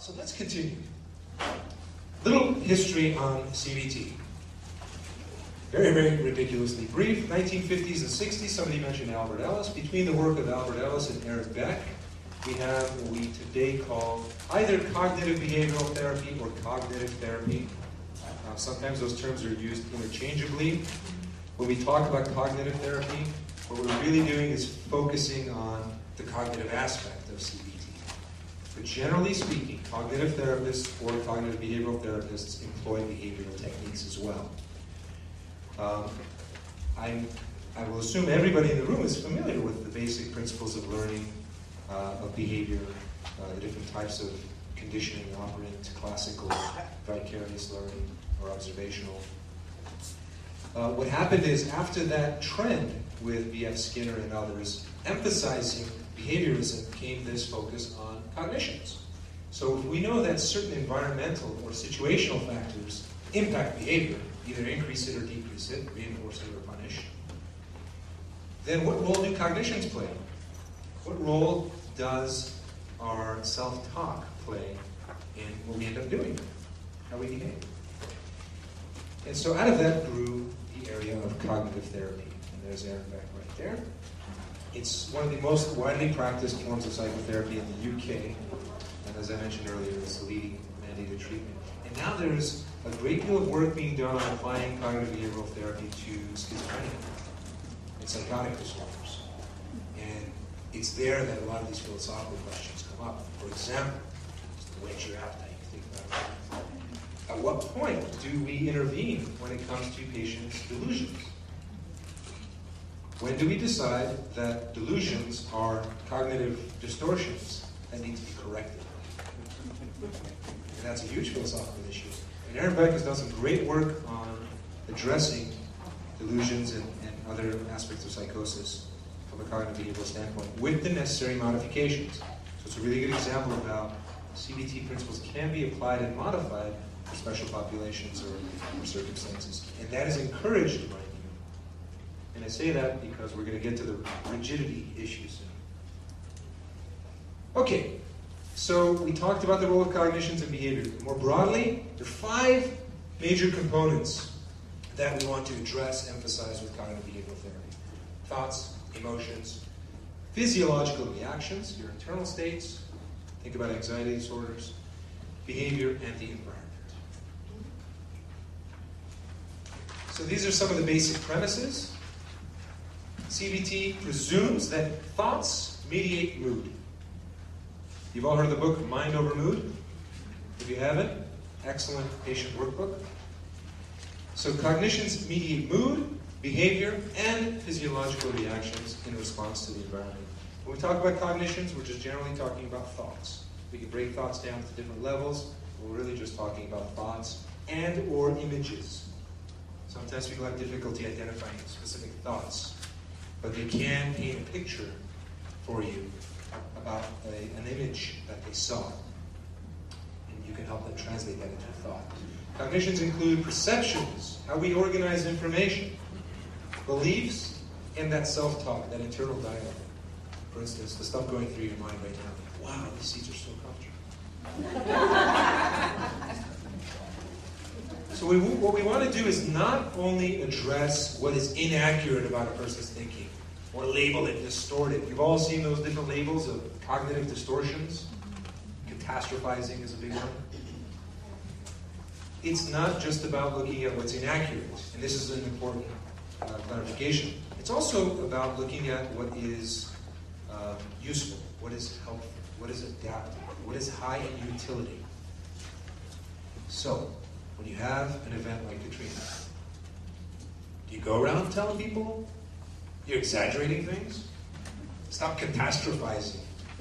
So let's continue. Little history on CBT. Very, very ridiculously brief. 1950s and 60s, somebody mentioned Albert Ellis. Between the work of Albert Ellis and Eric Beck, we have what we today call either cognitive behavioral therapy or cognitive therapy. Sometimes those terms are used interchangeably. When we talk about cognitive therapy, what we're really doing is focusing on the cognitive aspect of CBT. But generally speaking, cognitive therapists or cognitive behavioral therapists employ behavioral techniques as well. I will assume everybody in the room is familiar with the basic principles of learning, of behavior, the different types of conditioning, operant, classical, vicarious learning, or observational. What happened is, after that trend with B.F. Skinner and others emphasizing behaviorism, came this focus on cognitions. So if we know that certain environmental or situational factors impact behavior, either increase it or decrease it, reinforce it or punish, then what role do cognitions play? What role does our self-talk play in what we end up doing, how we behave? And so out of that grew the area of cognitive therapy. And there's Eric Beck right there. It's one of the most widely practiced forms of psychotherapy in the UK. And as I mentioned earlier, it's the leading mandated treatment. And now there's a great deal of work being done on applying cognitive behavioral therapy to schizophrenia and psychotic disorders. And it's there that a lot of these philosophical questions come up. For example, just to whet your appetite, think about it. At what point do we intervene when it comes to patients' delusions? When do we decide that delusions are cognitive distortions that need to be corrected? And that's a huge philosophical issue. And Eric Beck has done some great work on addressing delusions and other aspects of psychosis from a cognitive behavioral standpoint with the necessary modifications. So it's a really good example of how CBT principles can be applied and modified for special populations or circumstances. And that is encouraged, mind you. And I say that because we're going to get to the rigidity issue soon. Okay, so we talked about the role of cognitions and behavior. More broadly, there are 5 major components that we want to address, emphasize with cognitive behavioral therapy. Thoughts, emotions, physiological reactions, your internal states, think about anxiety disorders, behavior, and the environment. So these are some of the basic premises. CBT presumes that thoughts mediate mood. You've all heard of the book Mind Over Mood? If you haven't, excellent patient workbook. So cognitions mediate mood, behavior, and physiological reactions in response to the environment. When we talk about cognitions, we're just generally talking about thoughts. We can break thoughts down to different levels. We're really just talking about thoughts and or images. Sometimes people have difficulty identifying specific thoughts, but they can paint a picture for you about an image that they saw. And you can help them translate that into a thought. Cognitions include perceptions, how we organize information, beliefs, and that self-talk, that internal dialogue. For instance, the stuff going through your mind right now. Wow, these seats are so comfortable. So what we want to do is not only address what is inaccurate about a person's thinking, or label it distorted. You've all seen those different labels of cognitive distortions. Catastrophizing is a big one. It's not just about looking at what's inaccurate, and this is an important clarification. It's also about looking at what is useful, what is helpful, what is adaptive, what is high in utility. So, when you have an event like Katrina, do you go around telling people you're exaggerating things? Stop catastrophizing.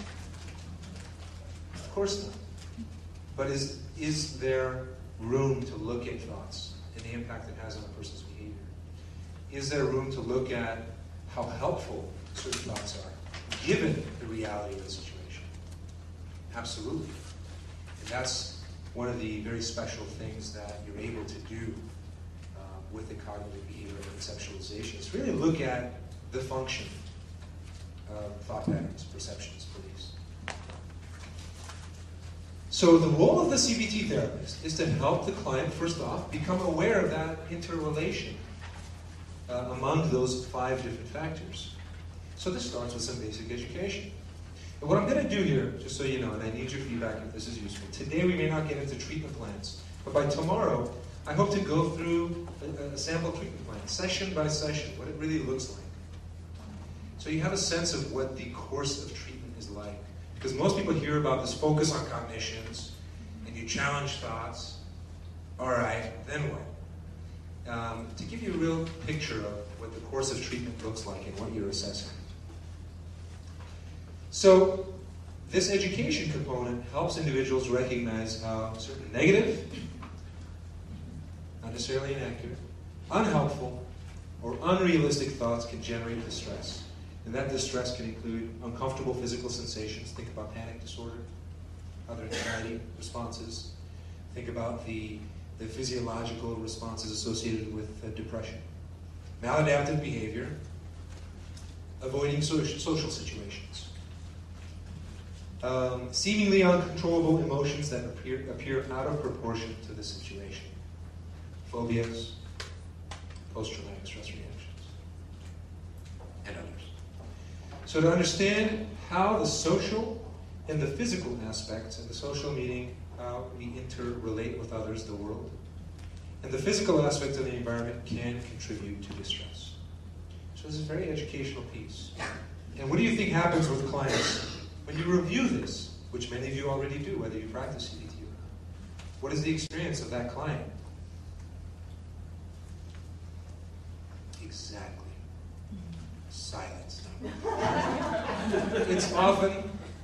Of course not. But is there room to look at thoughts and the impact it has on a person's behavior? Is there room to look at how helpful certain thoughts are, given the reality of the situation? Absolutely. And that's one of the very special things that you're able to do with the cognitive behavioral conceptualization. Is really look at the function of thought patterns, perceptions, beliefs. So the role of the CBT therapist is to help the client, first off, become aware of that interrelation among those 5 different factors. So this starts with some basic education. And what I'm going to do here, just so you know, and I need your feedback if this is useful, today we may not get into treatment plans, but by tomorrow, I hope to go through a sample treatment plan, session by session, what it really looks like. So you have a sense of what the course of treatment is like. Because most people hear about this focus on cognitions, and you challenge thoughts. All right, then what? To give you a real picture of what the course of treatment looks like and what you're assessing. So this education component helps individuals recognize how certain negative, not necessarily inaccurate, unhelpful, or unrealistic thoughts can generate distress. And that distress can include uncomfortable physical sensations. Think about panic disorder, other anxiety responses. Think about the physiological responses associated with depression. Maladaptive behavior, avoiding social situations. Seemingly uncontrollable emotions that appear out of proportion to the situation. Phobias, post-traumatic stress reactions, and others. So to understand how the social and the physical aspects, and the social meaning how we interrelate with others, the world, and the physical aspects of the environment can contribute to distress. So this is a very educational piece. And what do you think happens with clients when you review this, which many of you already do, whether you practice CBT or not? What is the experience of that client? Exactly. Silence. It's often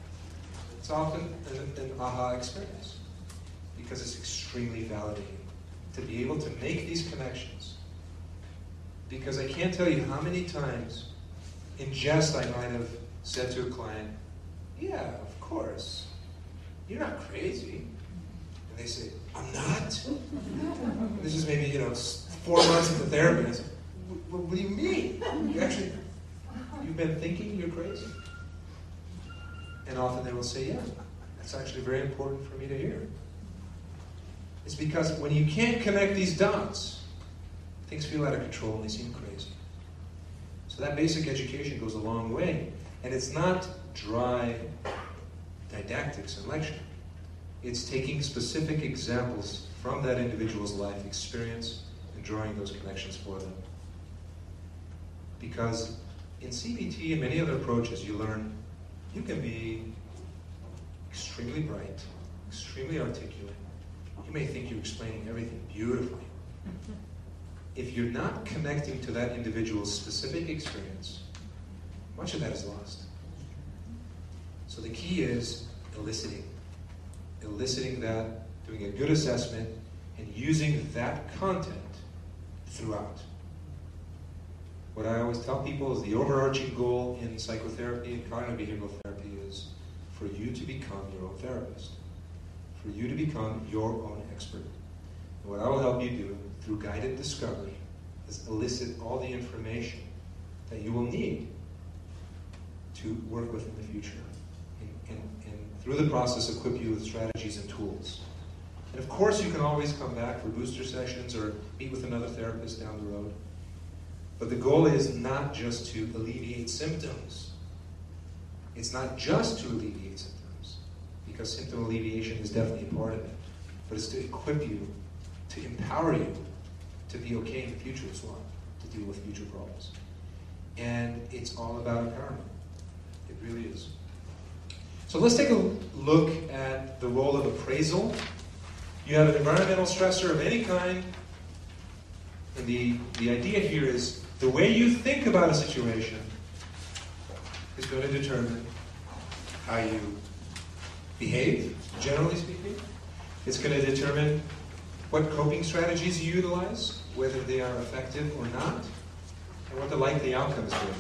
an aha experience because it's extremely validating to be able to make these connections. Because I can't tell you how many times in jest I might have said to a client, yeah, of course, you're not crazy. And they say, I'm not? And this is maybe, 4 months into therapy, and I say, what do you mean? You've been thinking you're crazy? And often they will say, yeah, that's actually very important for me to hear. It's because when you can't connect these dots, things feel out of control and they seem crazy. So that basic education goes a long way. And it's not dry didactics and lecture. It's taking specific examples from that individual's life experience and drawing those connections for them. Because in CBT and many other approaches, you learn you can be extremely bright, extremely articulate. You may think you're explaining everything beautifully. If you're not connecting to that individual's specific experience, much of that is lost. So the key is eliciting. Eliciting that, doing a good assessment, and using that content throughout. What I always tell people is the overarching goal in psychotherapy and cognitive behavioral therapy is for you to become your own therapist. For you to become your own expert. And what I will help you do through guided discovery is elicit all the information that you will need to work with in the future. And through the process, equip you with strategies and tools. And of course, you can always come back for booster sessions or meet with another therapist down the road. But the goal is not just to alleviate symptoms. It's not just to alleviate symptoms, because symptom alleviation is definitely a part of it. But it's to equip you, to empower you to be okay in the future as well, to deal with future problems. And it's all about empowerment. It really is. So let's take a look at the role of appraisal. You have an environmental stressor of any kind, and the idea here is the way you think about a situation is going to determine how you behave, generally speaking. It's going to determine what coping strategies you utilize, whether they are effective or not, and what the likely outcome is going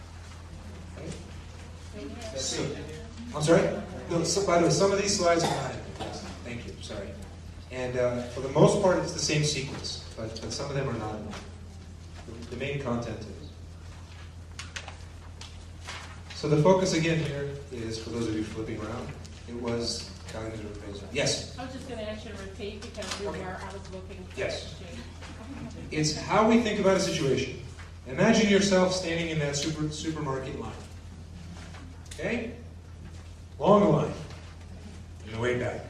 to be. Okay? So, I'm sorry? No, by the way, some of these slides are not. Thank you, sorry. And for the most part, it's the same sequence, but some of them are not. The main content is. So the focus again here is, for those of you flipping around, it was Cognitive appraisal. Yes? I was just going to ask you to repeat because I was looking for Yes. the sheet. It's how we think about a situation. Imagine yourself standing in that supermarket line. Okay? Long line. On the way back.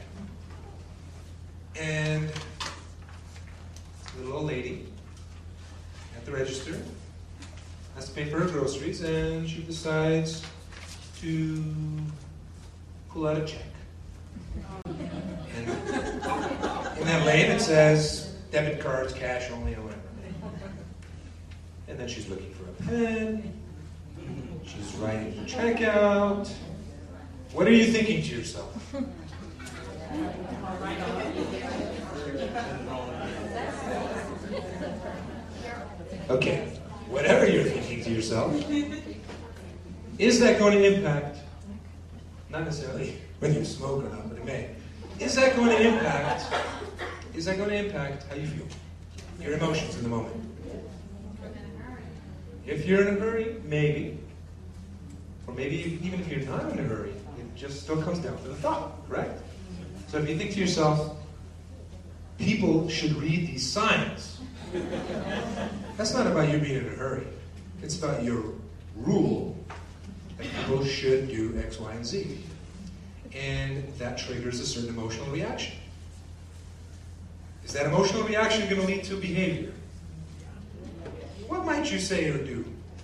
And the little old lady at the register has to pay for her groceries, and she decides to pull out a check. And in that lane it says debit cards, cash only, or whatever. And then she's looking for a pen. She's writing the check out. What are you thinking to yourself? Okay, whatever you're thinking to yourself, is that going to impact, not necessarily whether you smoke or not, but it may, is that going to impact how you feel? Your emotions in the moment. If you're in a hurry, maybe. Or maybe even if you're not in a hurry, it just still comes down to the thought, correct? So if you think to yourself, people should read these signs, that's not about you being in a hurry. It's about your rule that people should do X, Y, and Z. And that triggers a certain emotional reaction. Is that emotional reaction going to lead to behavior? What might you say or do?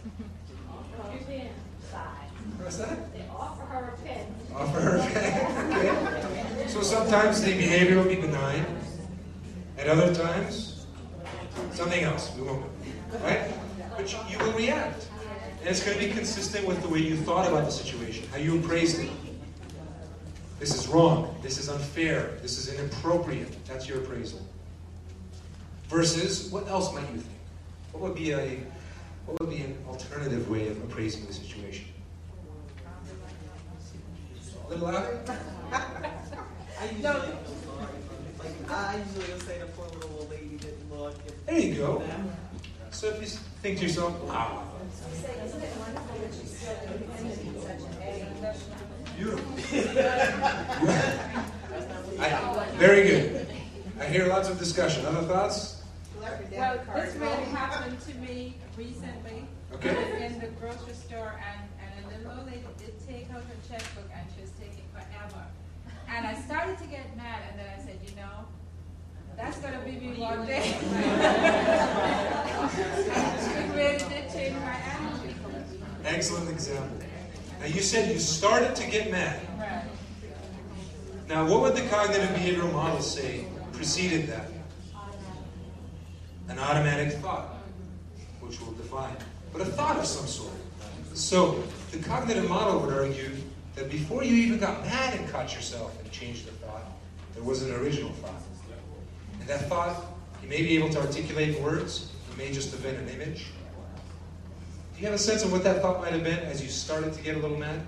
What's that? They offer her a pen. Offer her a pen. Okay. So sometimes the behavior will be benign. At other times, something else. We won't know. Right? But you will react. And it's going to be consistent with the way you thought about the situation, how you appraised it. This is wrong. This is unfair. This is inappropriate. That's your appraisal. Versus, what else might you think? What would be an alternative way of appraising the situation? A little louder? I usually will say the poor little old lady didn't look. There you go. So if you think to yourself, wow. Beautiful. Very good. I hear lots of discussion. Other thoughts? Well, this really happened to me recently. Okay. I was in the grocery store and a little old lady did take out her checkbook and she was taking forever. And I started to get mad and then I said, you know, that's going to be me one day. It really did change my attitude. Excellent example. Now you said you started to get mad. Right. Now what would the cognitive behavioral model say preceded that? An automatic thought, which we'll define. But a thought of some sort. So the cognitive model would argue that before you even got mad and caught yourself and changed the thought, there was an original thought. And that thought, you may be able to articulate in words, you may just have been an image. Do you have a sense of what that thought might have been as you started to get a little mad?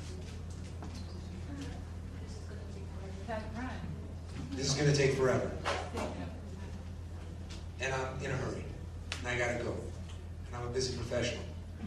Right. This is going to take forever. And I'm in a hurry. And I gotta go. And I'm a busy professional.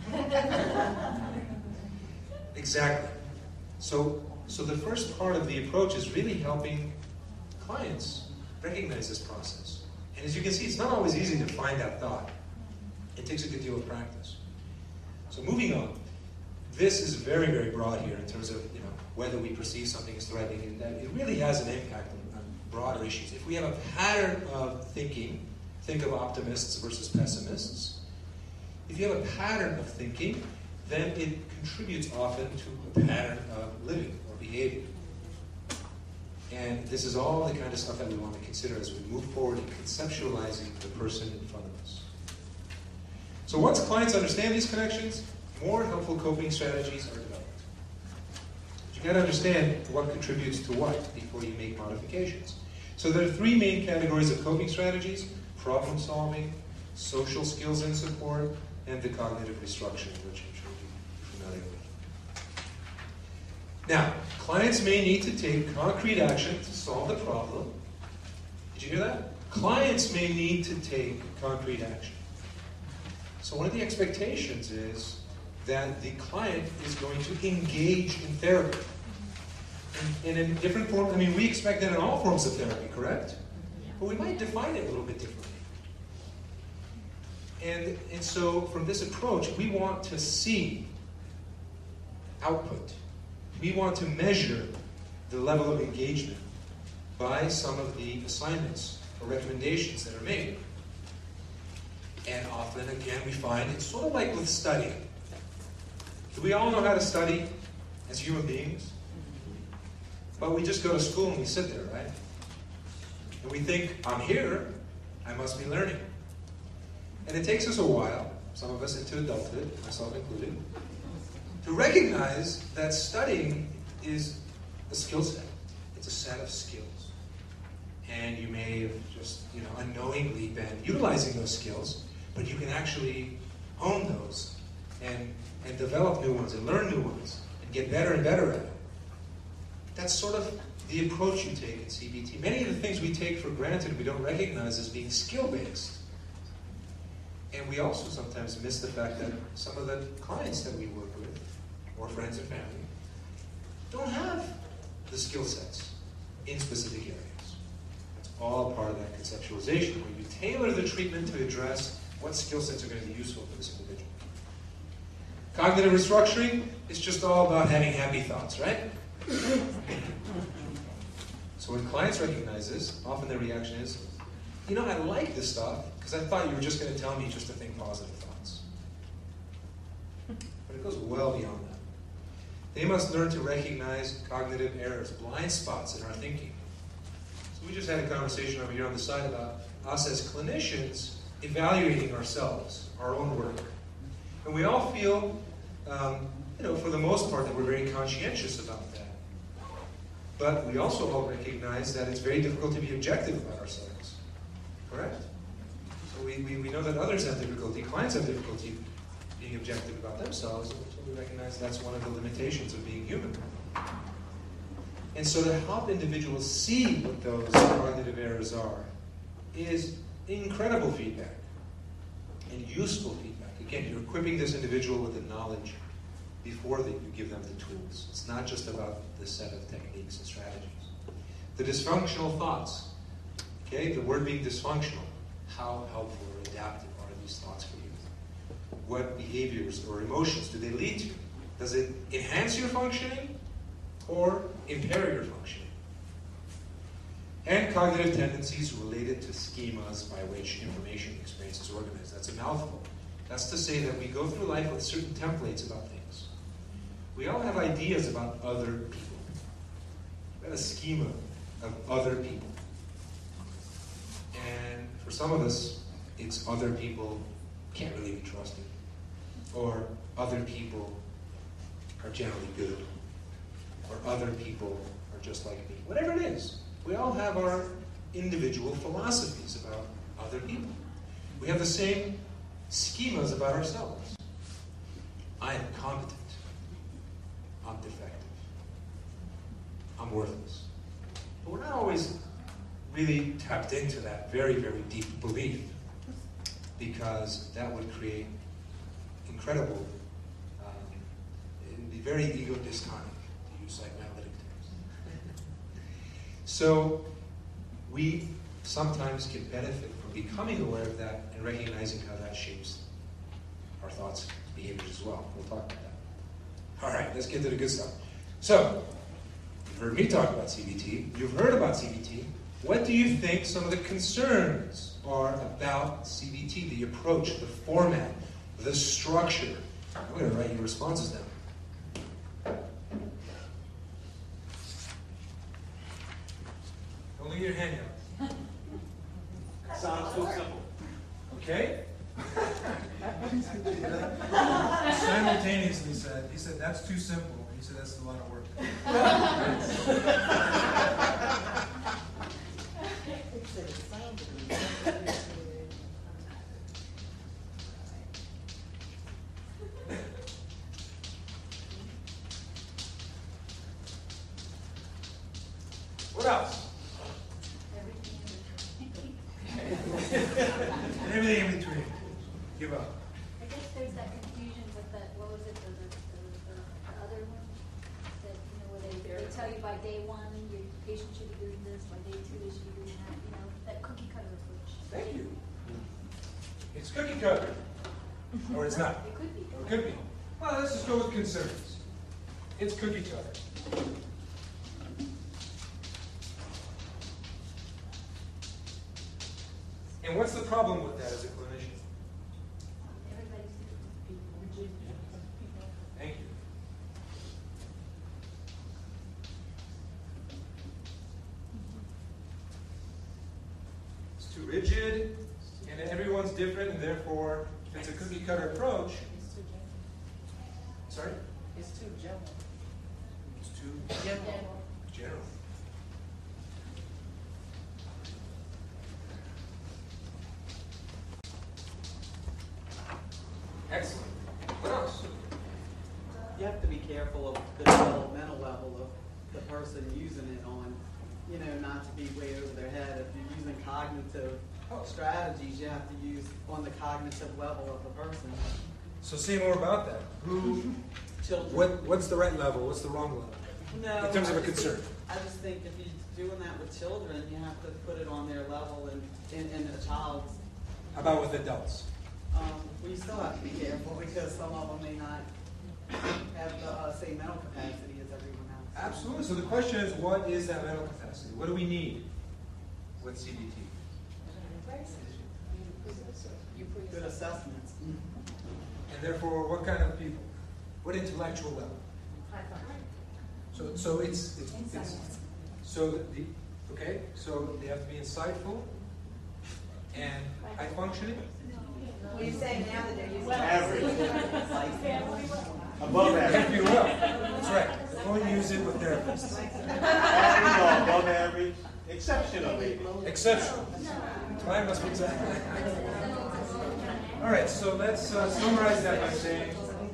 Exactly. So the first part of the approach is really helping clients recognize this process. And as you can see, it's not always easy to find that thought. It takes a good deal of practice. So moving on, this is very, very broad here in terms of whether we perceive something as threatening, and that it really has an impact on broader issues. If we have a pattern of thinking, think of optimists versus pessimists. If you have a pattern of thinking, then it contributes often to a pattern of living or behavior. And this is all the kind of stuff that we want to consider as we move forward in conceptualizing the person in front of us. So once clients understand these connections, more helpful coping strategies are developed. But you got to understand what contributes to what before you make modifications. So there are three main categories of coping strategies: problem solving, social skills and support, and the cognitive restructuring, which I'm sure you're familiar with. Now, clients may need to take concrete action to solve the problem. Did you hear that? Clients may need to take concrete action. So one of the expectations is that the client is going to engage in therapy. And in different forms, I mean, we expect that in all forms of therapy, correct? But we might define it a little bit differently. And so from this approach, we want to see output. We want to measure the level of engagement by some of the assignments or recommendations that are made. And often, again, we find it's sort of like with studying. Do we all know how to study as human beings? But we just go to school and we sit there, right? And we think, I'm here, I must be learning. And it takes us a while, some of us into adulthood, myself included, to recognize that studying is a skill set. It's a set of skills. And you may have just, unknowingly been utilizing those skills, but you can actually hone those and develop new ones and learn new ones and get better and better at it. That's sort of the approach you take in CBT. Many of the things we take for granted we don't recognize as being skill-based. And we also sometimes miss the fact that some of the clients that we work with, or friends and family, don't have the skill sets in specific areas. That's all part of that conceptualization, where you tailor the treatment to address what skill sets are going to be useful for this individual. Cognitive restructuring is just all about having happy thoughts, right? So when clients recognize this, often their reaction is, I like this stuff because I thought you were just going to tell me just to think positive thoughts. But it goes well beyond that. They must learn to recognize cognitive errors, blind spots in our thinking. So we just had a conversation over here on the side about us as clinicians evaluating ourselves, our own work. And we all feel, for the most part, that we're very conscientious about that. But we also all recognize that it's very difficult to be objective about ourselves. Correct? So we know that others have difficulty, clients have difficulty being objective about themselves, and so we recognize that's one of the limitations of being human. And so to help individuals see what those cognitive errors are is incredible feedback and useful feedback. Again, you're equipping this individual with the knowledge before that you give them the tools. It's not just about the set of techniques and strategies. The dysfunctional thoughts. Okay, the word being dysfunctional. How helpful or adaptive are these thoughts for you? What behaviors or emotions do they lead to? Does it enhance your functioning or impair your functioning? And cognitive tendencies related to schemas by which information experience is organized. That's a mouthful. That's to say that we go through life with certain templates about things. We all have ideas about other people. We have a schema of other people. And for some of us, it's other people can't really be trusted. Or other people are generally good. Or other people are just like me. Whatever it is, we all have our individual philosophies about other people. We have the same schemas about ourselves. I am competent. I'm defective. I'm worthless. But we're not always really tapped into that very, very deep belief, because that would create incredible, it would be very ego dystonic, to use psychoanalytic terms. So we sometimes can benefit from becoming aware of that and recognizing how that shapes our thoughts, behaviors as well. We'll talk about that. All right, let's get to the good stuff. So, you've heard me talk about CBT. You've heard about CBT. What do you think some of the concerns are about CBT, the approach, the format, the structure? I'm going to write your responses down. Don't leave your hand out. Sounds so simple. Okay? Simultaneously said, he said, that's too simple. He said, that's a lot of work. What else? And everything in between. Give up. I guess there's that confusion with the, what was it, the other one? That, where they tell you by day one, your patient should be doing this, by day two, they should be doing that, you know, that cookie cutter approach. Thank you. It's cookie cutter. Or it's not. It could be. Or it could be. Well, let's just go with concerns. It's cookie cutter. And what's the problem with that as a clinician? Everybody's different. Thank you. It's too rigid, and everyone's different, and therefore, if it's a cookie cutter approach, sorry? It's too general. It's too general. Excellent. What else? You have to be careful of the developmental level of the person using it on, you know, not to be way over their head. If you're using cognitive strategies, you have to use on the cognitive level of the person. So say more about that. Who? Children. What's the right level? What's the wrong level? No, In terms of a I just concern. think- I just think if you're doing that with children, you have to put it on their level and in a child's. How about with adults? We still have to be careful because some of them may not have the same mental capacity as everyone else. Absolutely. So the question is, what is that mental capacity? What do we need with CBT? Good assessments. And therefore, what kind of people? What intellectual level? So it's so okay. So they have to be insightful and high functioning. What are you saying now that they're using Average. Above Have average. to be well. That's right. They only use it with therapists. Average or above average. Exceptional, maybe. Exceptional. Mine must be exactly. All right. So let's summarize that by saying.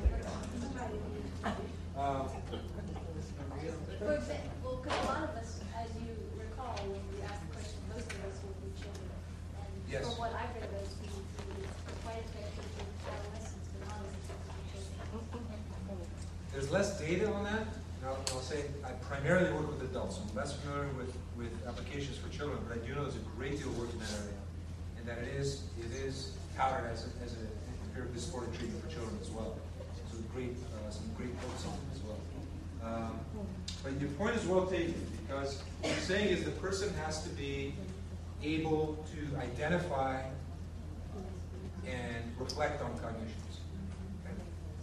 For example, because a lot of us, as you recall, when we asked the question, most of us will be children. And Yes. from what I've read about CBT, it's quite effective with adolescents, but not as effective with children. There's less data on that. And I'll say I primarily work with adults. So I'm less familiar with applications for children, but I do know there's a great deal of work in that area, and that it is touted as a empirically supported treatment for children as well. So some great books on it as well. But your point is well taken, because what you're saying is the person has to be able to identify and reflect on cognitions. Okay?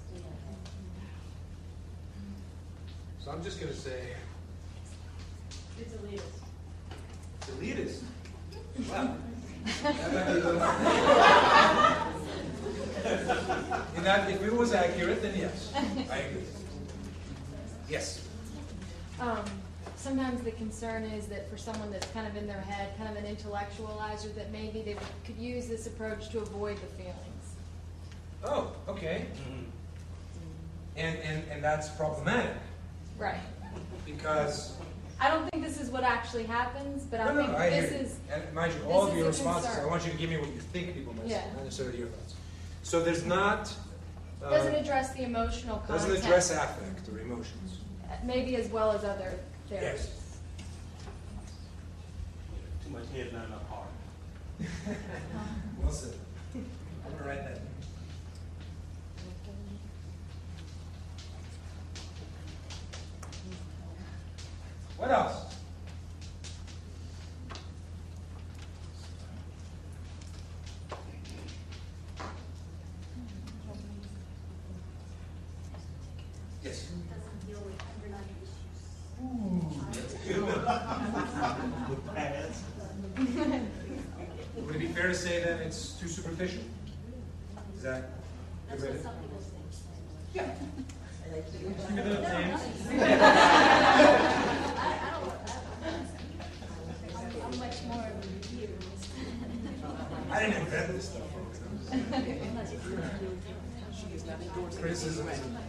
So I'm just going to say, It's elitist. it's elitist. Wow. That might be a little... In that, if it was accurate, then yes, I agree. Yes. Sometimes the concern is that for someone that's kind of in their head, kind of an intellectualizer, that maybe they could use this approach to avoid the feelings. Oh, okay. And that's problematic Right. because I don't think this is what actually happens, but I think I this hear you. is. And mind you, all this of your is a responses, concern. I want you to give me what you think people might say, Yeah. not necessarily your thoughts. So there's not Doesn't address the emotional content. doesn't address affect or emotions. Maybe as well as other therapies. Yes. Too much head, not enough heart. Well said. I'm gonna write that. What else? Yes. Doesn't deal with underlying issues. With pads. Would it be fair to say that it's too superficial? Is that? That's what some people think. Yeah. Give me those names. I don't want that. I'm much more of a review. I didn't invent this stuff, folks. Criticism.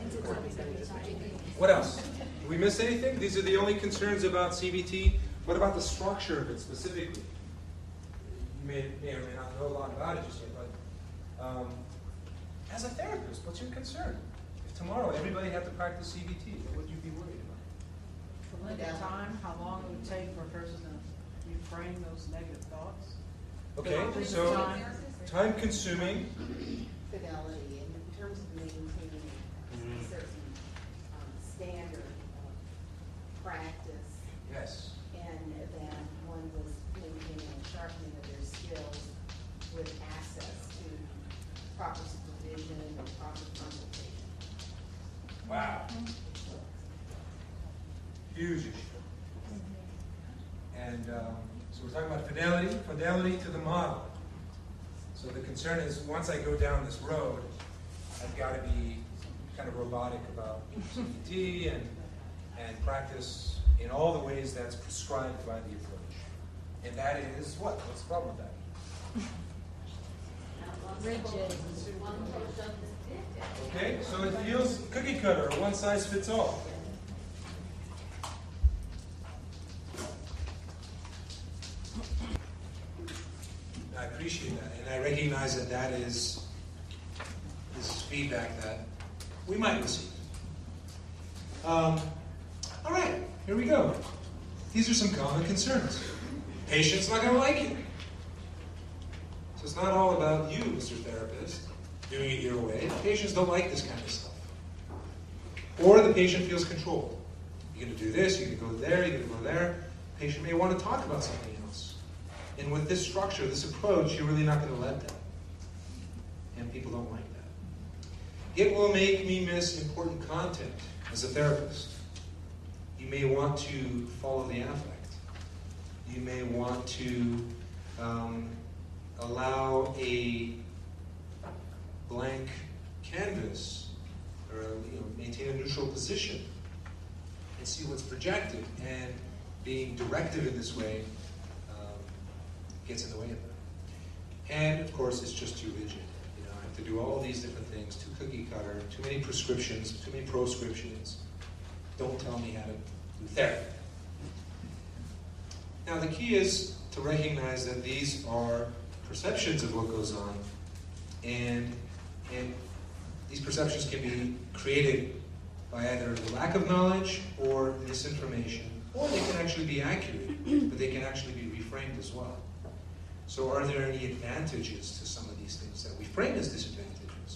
What else? Did we miss anything? These are the only concerns about CBT. What about the structure of it specifically? You may or may not know a lot about it just yet, but as a therapist, what's your concern? If tomorrow everybody had to practice CBT, what would you be worried about? Linda, time, how long it would take for a person to reframe those negative thoughts? Okay, so time consuming. Fidelity in terms of maintaining a certain standard of practice, Yes. and that one was maintaining and sharpening of their skills with access to proper supervision and proper consultation. Wow. Huge issue. And so we're talking about fidelity to the model. So the concern is once I go down this road, I've got to be kind of robotic about CBT and practice in all the ways that's prescribed by the approach. And that is what? What's the problem with that? Rigid. Okay, so it feels cookie cutter, one size fits all. I appreciate that, and I recognize that this is feedback that we might receive. All right, here we go. These are some common concerns. Patient's not going to like it. So it's not all about you, Mr. Therapist, doing it your way. Patients don't like this kind of stuff. Or the patient feels controlled. You're going to do this, you're going to go there, you're going to go there. The patient may want to talk about something else. And with this structure, this approach, you're really not going to let them. And people don't like that. It will make me miss important content as a therapist. You may want to follow the affect. You may want to allow a blank canvas or maintain a neutral position and see what's projected. And being directive in this way gets in the way of that. And of course, it's just too rigid. I have to do all these different things, too cookie cutter, too many prescriptions, too many proscriptions. Don't tell me how to do therapy. Now, the key is to recognize that these are perceptions of what goes on, and these perceptions can be created by either the lack of knowledge or misinformation, or they can actually be accurate, but they can actually be reframed as well. So are there any advantages to some of these things that we frame as disadvantages?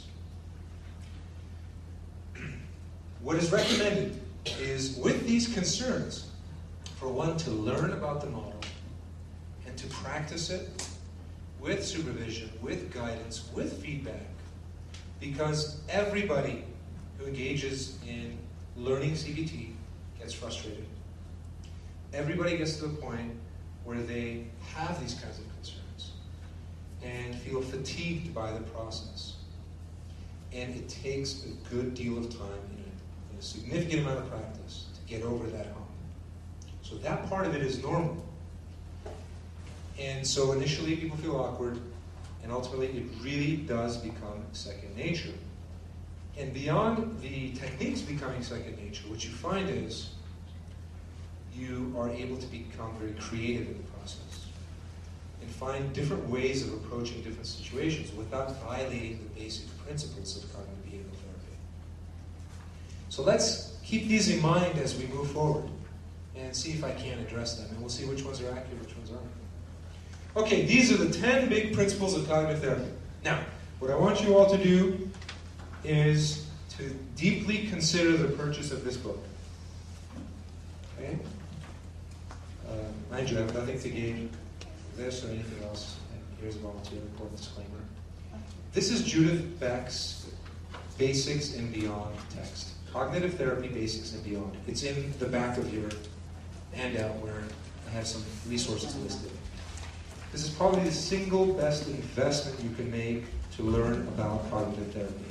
What is recommended is, with these concerns, for one to learn about the model and to practice it with supervision, with guidance, with feedback, because everybody who engages in learning CBT gets frustrated. Everybody gets to the point where they have these kinds of concerns and feel fatigued by the process. And it takes a good deal of time and a significant amount of practice to get over that hump. So that part of it is normal. And so initially people feel awkward, and ultimately it really does become second nature. And beyond the techniques becoming second nature, what you find is you are able to become very creative in the process and find different ways of approaching different situations without violating the basic principles of cognitive behavioral therapy. So let's keep these in mind as we move forward and see if I can address them, and we'll see which ones are accurate, which ones aren't. Okay, these are the 10 big principles of cognitive therapy. Now, what I want you all to do is to deeply consider the purchase of this book. Okay? Mind you, I have nothing to gain from this or anything else. And here's a volunteer important disclaimer. This is Judith Beck's Basics and Beyond text. Cognitive Therapy Basics and Beyond. It's in the back of your handout where I have some resources listed. This is probably the single best investment you can make to learn about cognitive therapy.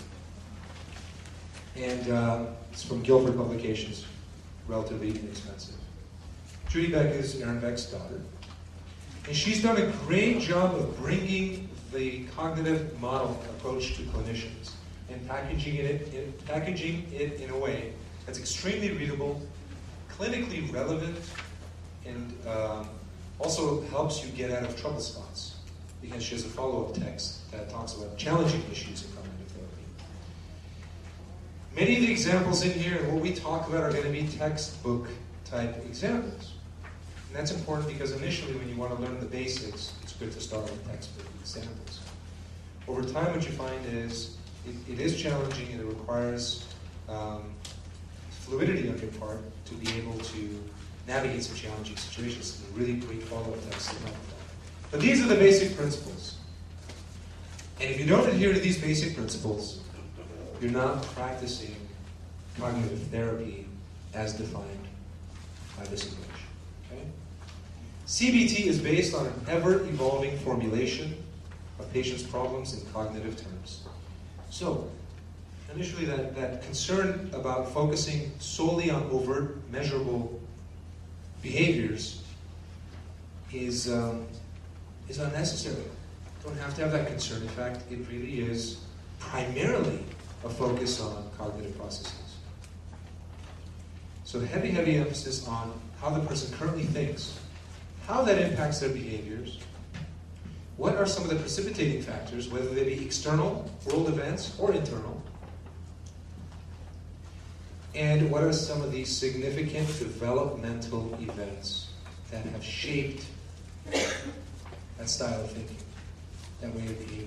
And it's from Guilford Publications, relatively inexpensive. Judy Beck is Aaron Beck's daughter. And she's done a great job of bringing the cognitive model approach to clinicians and packaging it in a way that's extremely readable, clinically relevant, and also helps you get out of trouble spots, because she has a follow-up text that talks about challenging issues in cognitive therapy. Many of the examples in here and what we talk about are going to be textbook type examples. And that's important because initially when you want to learn the basics, it's good to start with textbook examples. Over time what you find is it is challenging and it requires fluidity on your part to be able to navigate some challenging situations. And really great follow-up tests to help with that. But these are the basic principles. And if you don't adhere to these basic principles, you're not practicing cognitive therapy as defined by this approach. Okay? CBT is based on an ever-evolving formulation of patients' problems in cognitive terms. So, initially that concern about focusing solely on overt, measurable behaviors is unnecessary. You don't have to have that concern. In fact, it really is primarily a focus on cognitive processes. So the heavy emphasis on how the person currently thinks, how that impacts their behaviors, what are some of the precipitating factors, whether they be external world events or internal, and what are some of these significant developmental events that have shaped that style of thinking, that way of behaving.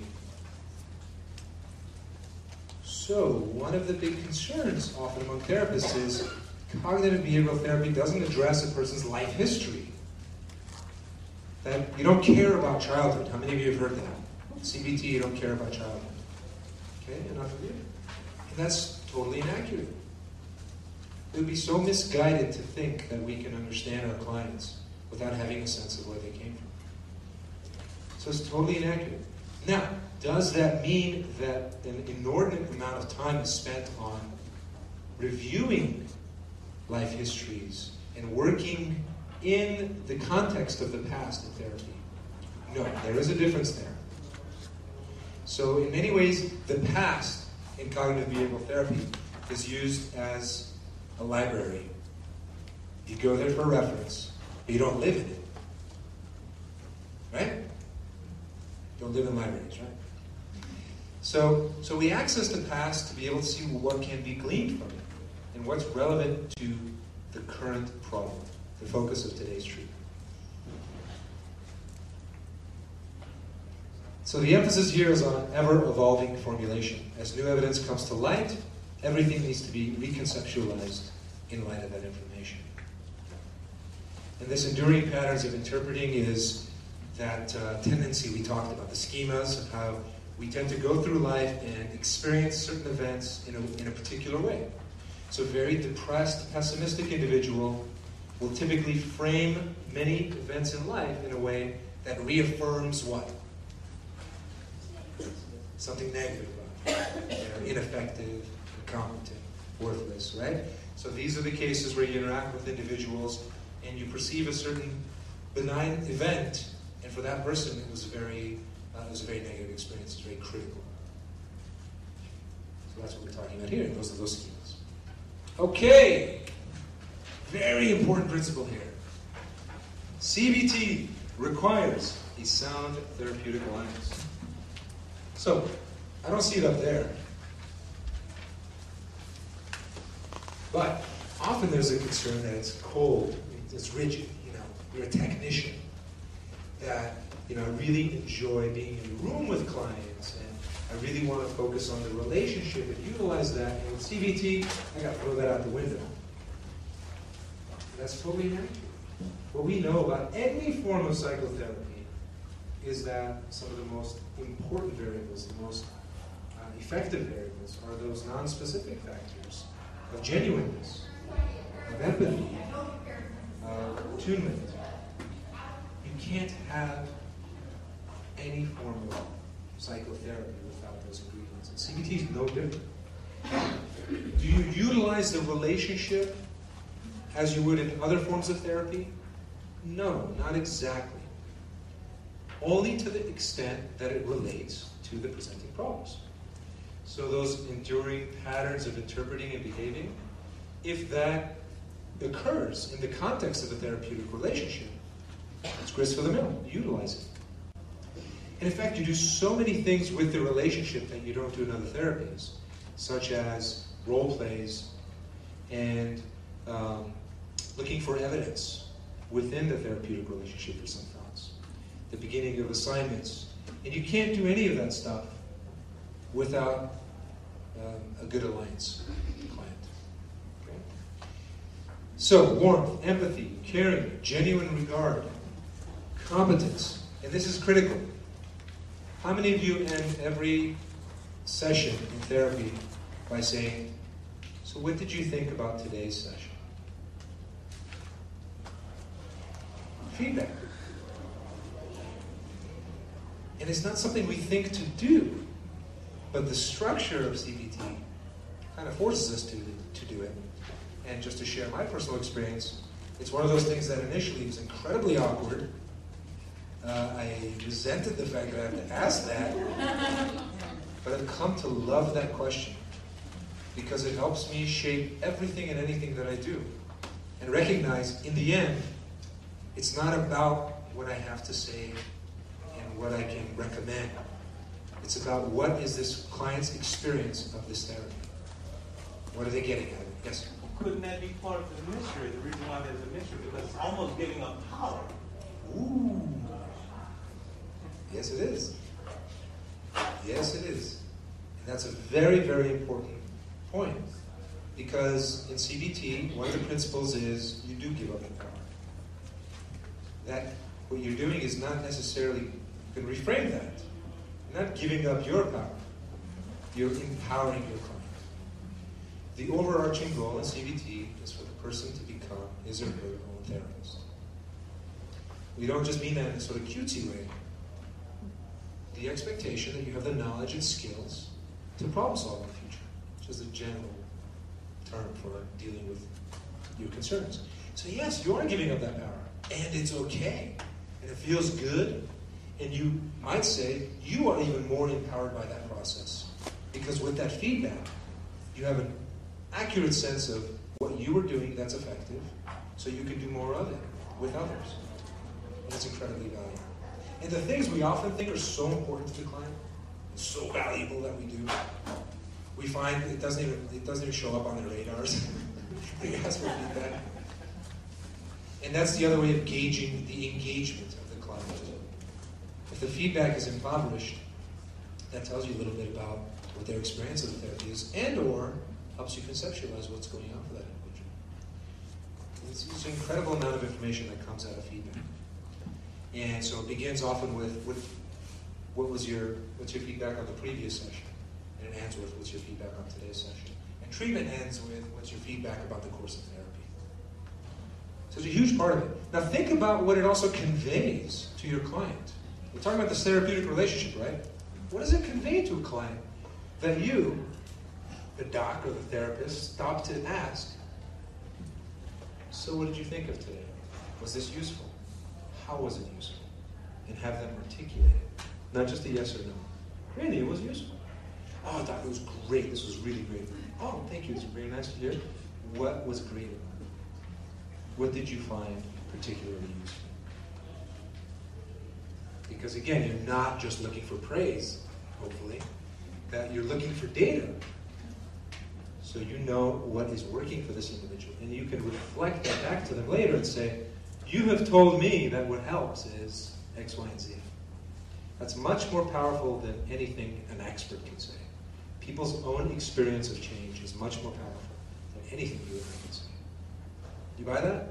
So, one of the big concerns often among therapists is cognitive behavioral therapy doesn't address a person's life history. That you don't care about childhood. How many of you have heard that? CBT, you don't care about childhood. Okay, enough of you. And that's totally inaccurate. It would be so misguided to think that we can understand our clients without having a sense of where they came from. So it's totally inaccurate. Now, does that mean that an inordinate amount of time is spent on reviewing life histories and working in the context of the past in therapy? No, there is a difference there. So in many ways, the past in cognitive behavioral therapy is used as a library. You go there for reference, but you don't live in it. Right? You don't live in libraries, right? So we access the past to be able to see what can be gleaned from it and what's relevant to the current problem, the focus of today's treatment. So the emphasis here is on ever-evolving formulation. As new evidence comes to light, everything needs to be reconceptualized in light of that information. And this enduring patterns of interpreting is that tendency we talked about, the schemas of how we tend to go through life and experience certain events in a particular way. So a very depressed, pessimistic individual will typically frame many events in life in a way that reaffirms what? Something negative about it. They're ineffective, incompetent, worthless, right? So these are the cases where you interact with individuals and you perceive a certain benign event, and for that person it was a very negative experience. It's very critical. So that's what we're talking about here. Those are those schemas. Okay, very important principle here. CBT requires a sound therapeutic alliance. So, I don't see it up there. But often there's a concern that it's cold, it's rigid, you're a technician. That, I really enjoy being in the room with clients, and I really want to focus on the relationship and utilize that. And with CBT, I got to throw that out the window. That's totally inaccurate. What we know about any form of psychotherapy is that some of the most important variables, the most effective variables, are those non-specific factors of genuineness, of empathy, of attunement. You can't have any form of psychotherapy without those ingredients. And CBT is no different. Do you utilize the relationship as you would in other forms of therapy? No, not exactly. Only to the extent that it relates to the presenting problems. So those enduring patterns of interpreting and behaving, if that occurs in the context of a therapeutic relationship, it's grist for the mill. Utilize it. And in fact, you do so many things with the relationship that you don't do in other therapies, such as role plays and looking for evidence within the therapeutic relationship for some thoughts, the beginning of assignments. And you can't do any of that stuff without a good alliance with the client. Okay? So, warmth, empathy, caring, genuine regard, competence, and this is critical. How many of you end every session in therapy by saying, so what did you think about today's session? Feedback. And it's not something we think to do, but the structure of CBT kind of forces us to do it. And just to share my personal experience, it's one of those things that initially was incredibly awkward. I resented the fact that I had to ask that, but I've come to love that question because it helps me shape everything and anything that I do and recognize, in the end, it's not about what I have to say and what I can recommend. It's about what is this client's experience of this therapy. What are they getting out of it? Yes? Couldn't that be part of the mystery? The reason why there's a mystery, because it's almost giving up power. Ooh. Yes, it is. Yes, it is. And that's a very, very important point. Because in CBT, one of the principles is you do give up your power. That what you're doing is not necessarily, you can reframe that. You're not giving up your power. You're empowering your client. The overarching goal in CBT is for the person to become his or her own therapist. We don't just mean that in a sort of cutesy way. The expectation that you have the knowledge and skills to problem solve in the future, which is a general term for dealing with your concerns. So yes, you are giving up that power, and it's okay, and it feels good, and you, I'd say, you are even more empowered by that process, because with that feedback, you have an accurate sense of what you are doing that's effective, so you can do more of it with others. And it's incredibly valuable. And the things we often think are so important to the client, and so valuable that we do, we find it doesn't even show up on their radars. They ask for feedback. And that's the other way of gauging the engagement of the client. If the feedback is impoverished, that tells you a little bit about what their experience of the therapy is, and or helps you conceptualize what's going on for that individual. It's an incredible amount of information that comes out of feedback. And so it begins often with what's your feedback on the previous session? And it ends with what's your feedback on today's session? And treatment ends with what's your feedback about the course of therapy? So it's a huge part of it. Now think about what it also conveys to your client. We're talking about this therapeutic relationship, right? What does it convey to a client that you, the doc or the therapist, stop to ask, so what did you think of today? Was this useful? How was it useful? And have them articulate it. Not just a yes or no. Really, it was useful. Oh, doc, it was great. This was really great. Oh, thank you. It's very nice to hear. What was great about it? What did you find particularly useful? Because again, you're not just looking for praise, hopefully, that you're looking for data. So you know what is working for this individual. And you can reflect that back to them later and say, you have told me that what helps is X, Y, and Z. That's much more powerful than anything an expert can say. People's own experience of change is much more powerful than anything you can say. You buy that?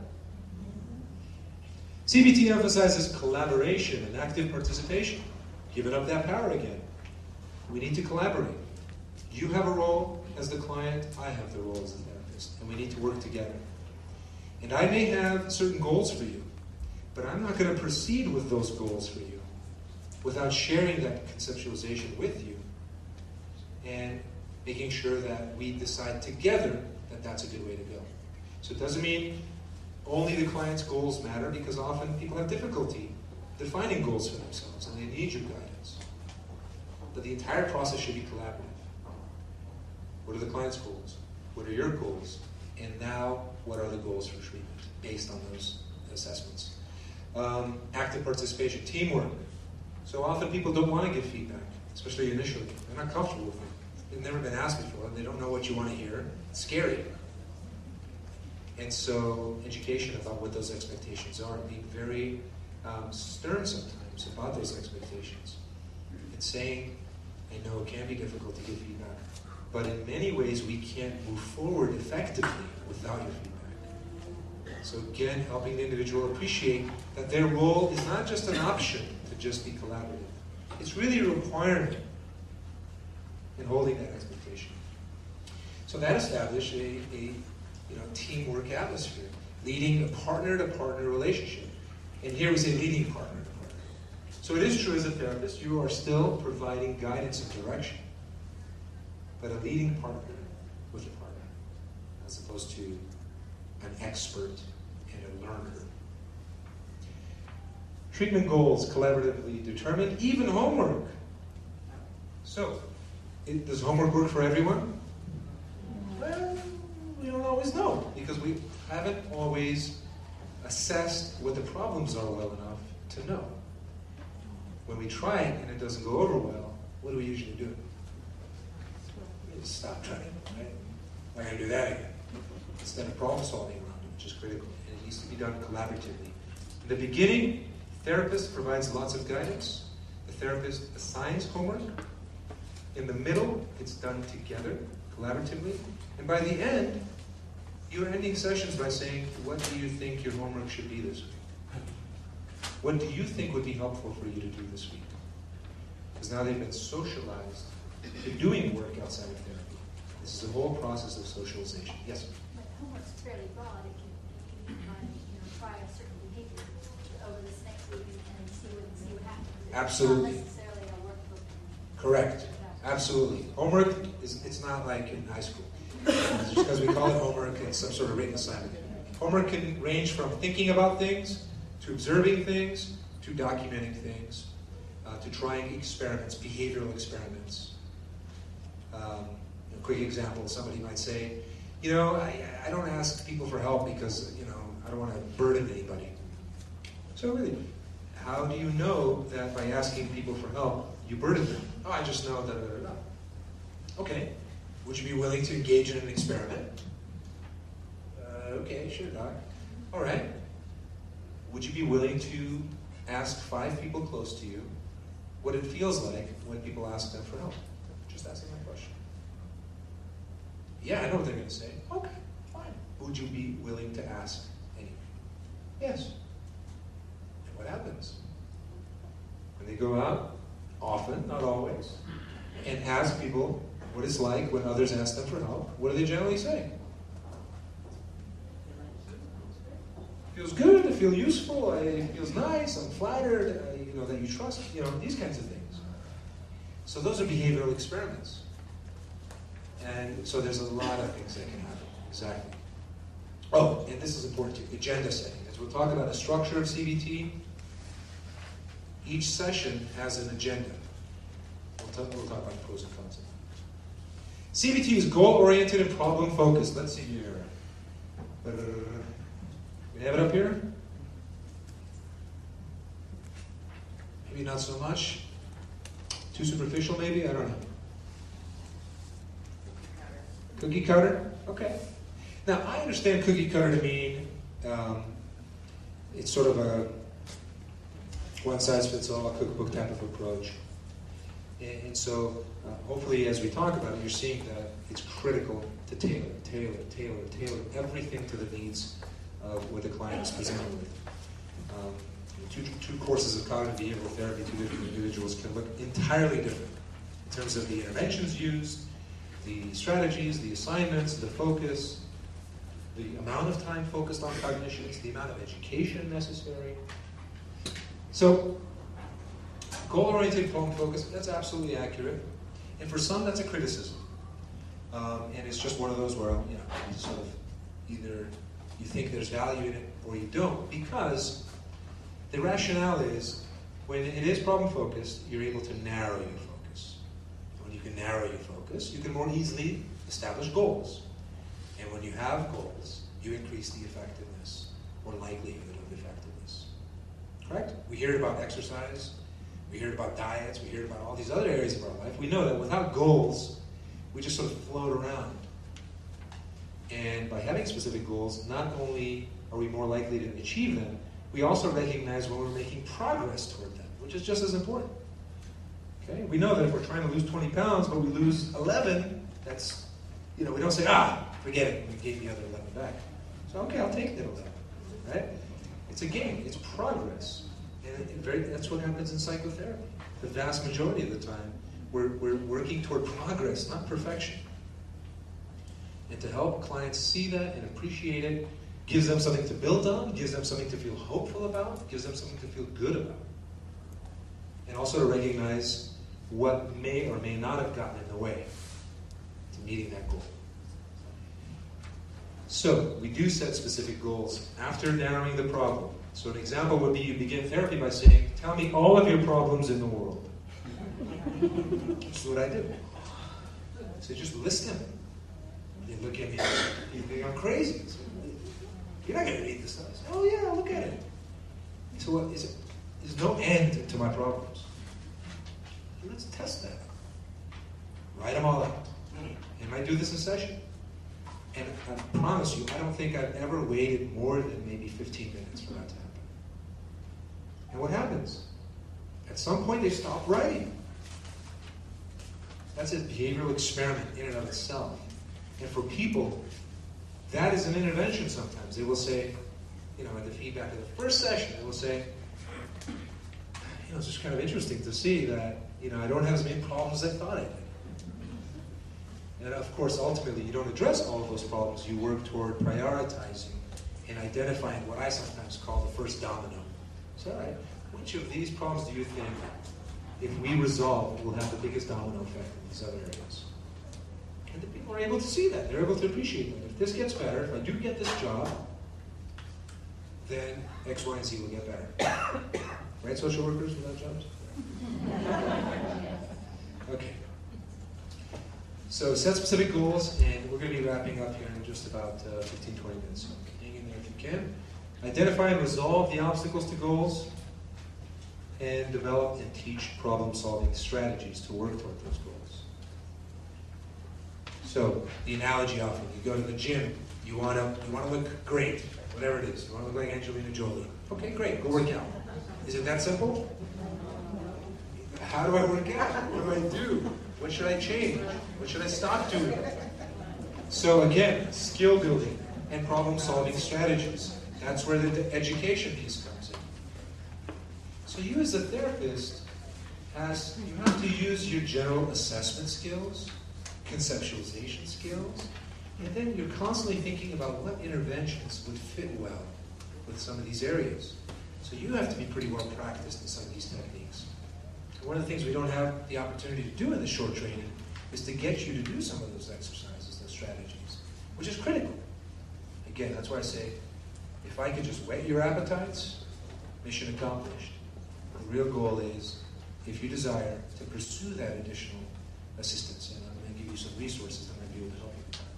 CBT emphasizes collaboration and active participation. Giving up that power again. We need to collaborate. You have a role as the client, I have the role as the therapist, and we need to work together. And I may have certain goals for you, but I'm not going to proceed with those goals for you without sharing that conceptualization with you and making sure that we decide together that that's a good way to go. So it doesn't mean only the client's goals matter, because often people have difficulty defining goals for themselves and they need your guidance. But the entire process should be collaborative. What are the client's goals? What are your goals? And now, what are the goals for treatment based on those assessments? Active participation, teamwork. So often people don't want to give feedback, especially initially. They're not comfortable with it. They've never been asked before. They don't know what you want to hear. It's scary. And so education about what those expectations are, being very stern sometimes about those expectations, and saying, I know it can be difficult to give feedback, but in many ways we can't move forward effectively without your feedback. So again, helping the individual appreciate that their role is not just an option to just be collaborative. It's really a requirement in holding that expectation. So that established a teamwork atmosphere, leading a partner-to-partner relationship. And here we say leading partner-to-partner. So it is true as a therapist, you are still providing guidance and direction, but a leading partner with a partner, as opposed to an expert and a learner. Treatment goals collaboratively determined, even homework. So, does homework work for everyone? Well, we don't always know, because we haven't always assessed what the problems are well enough to know. When we try it and it doesn't go over well, what do we usually do? We just stop trying, right? We're going to do that again. Instead of problem solving around it, which is critical, and it needs to be done collaboratively. In the beginning, the therapist provides lots of guidance. The therapist assigns homework. In the middle, it's done together, collaboratively. And by the end, you're ending sessions by saying, what do you think your homework should be this week? What do you think would be helpful for you to do this week? Because now they've been socialized to doing work outside of therapy. This is a whole process of socialization. Yes? But homework's fairly broad. It can try a certain behavior over this next week and see what happens. Absolutely. It's not necessarily a workbook. Correct. Absolutely. Homework, it's not like in high school. Just because we call it homework, it's some sort of written assignment. Homework can range from thinking about things, to observing things, to documenting things, to trying experiments, behavioral experiments. A quick example, somebody might say, I don't ask people for help because, I don't want to burden anybody. So really, how do you know that by asking people for help, you burden them? Oh, I just know that. Okay. Would you be willing to engage in an experiment? Okay, sure, Doc. All right. Would you be willing to ask 5 people close to you what it feels like when people ask them for help? Just asking my question. Yeah, I know what they're going to say. Okay, fine. Would you be willing to ask anyway? Yes. And what happens? When they go out, often, not always, and ask people what it's like when others ask them for help, what do they generally say? Feels good, I feel useful, it feels nice, I'm flattered, that you trust, these kinds of things. So those are behavioral experiments. And so there's a lot of things that can happen, exactly. Oh, and this is important too, agenda setting. As we'll talk about the structure of CBT, each session has an agenda. We'll talk about the pros and cons of it. CBT is goal-oriented and problem-focused. Let's see here. We have it up here? Maybe not so much. Too superficial, maybe? I don't know. Cookie cutter? Okay. Now, I understand cookie cutter to mean it's sort of a one-size-fits-all cookbook type of approach. And so, hopefully, as we talk about it, you're seeing that it's critical to tailor everything to the needs of what the client is presented with. Two courses of cognitive behavioral therapy, 2 different individuals can look entirely different in terms of the interventions used, the strategies, the assignments, the focus, the amount of time focused on cognitions, the amount of education necessary. So, goal-oriented, problem-focused, that's absolutely accurate. And for some, that's a criticism. And it's just one of those where, sort of either you think there's value in it or you don't, because the rationale is when it is problem-focused, you're able to narrow your focus. When you can narrow your focus, you can more easily establish goals. And when you have goals, you increase the effectiveness or likelihood of effectiveness. Correct? We hear about exercise, we hear about diets, we hear about all these other areas of our life. We know that without goals, we just sort of float around. And by having specific goals, not only are we more likely to achieve them, we also recognize when we're making progress toward them, which is just as important. Okay? We know that if we're trying to lose 20 pounds, but we lose 11, that's, we don't say, forget it, we gave the other 11 back. So, okay, I'll take that 11, right? It's a gain, it's progress. And that's what happens in psychotherapy. The vast majority of the time, we're working toward progress, not perfection. And to help clients see that and appreciate it gives them something to build on, gives them something to feel hopeful about, gives them something to feel good about. And also to recognize what may or may not have gotten in the way to meeting that goal. So, we do set specific goals after narrowing the problem. So an example would be you begin therapy by saying, tell me all of your problems in the world. That's what I do. So just list them. They look at me, you think I'm crazy. So, you're not going to read this stuff. I say, oh yeah, look at it. So what is it? There's no end to my problems. So let's test that. Write them all out. And I do this in session. And I promise you, I don't think I've ever waited more than maybe 15 minutes for that to happen. And what happens? At some point, they stop writing. That's a behavioral experiment in and of itself. And for people, that is an intervention sometimes. They will say, in the feedback of the first session, they will say, it's just kind of interesting to see that, I don't have as many problems as I thought I did. And of course, ultimately, you don't address all of those problems. You work toward prioritizing and identifying what I sometimes call the first domino. So, all right, which of these problems do you think, if we resolve, will have the biggest domino effect in these other areas? And the people are able to see that. They're able to appreciate that. If this gets better, if I do get this job, then X, Y, and Z will get better. Right, social workers without jobs? Okay. So set specific goals, and we're going to be wrapping up here in just about 15, 20 minutes. So hang in there if you can. Identify and resolve the obstacles to goals, and develop and teach problem-solving strategies to work toward those goals. So the analogy often, you go to the gym, you want to look great, whatever it is. You want to look like Angelina Jolie. Okay, great, go work out. Is it that simple? How do I work out? What do I do? What should I change? What should I stop doing? So again, skill building and problem-solving strategies. That's where the education piece comes in. So you as a therapist, you have to use your general assessment skills, conceptualization skills, and then you're constantly thinking about what interventions would fit well with some of these areas. So you have to be pretty well practiced in some of these techniques. One of the things we don't have the opportunity to do in the short training is to get you to do some of those exercises, those strategies, which is critical. Again, that's why I say, if I could just whet your appetites, mission accomplished. The real goal is, if you desire to pursue that additional assistance, and I'm going to give you some resources that might be able to help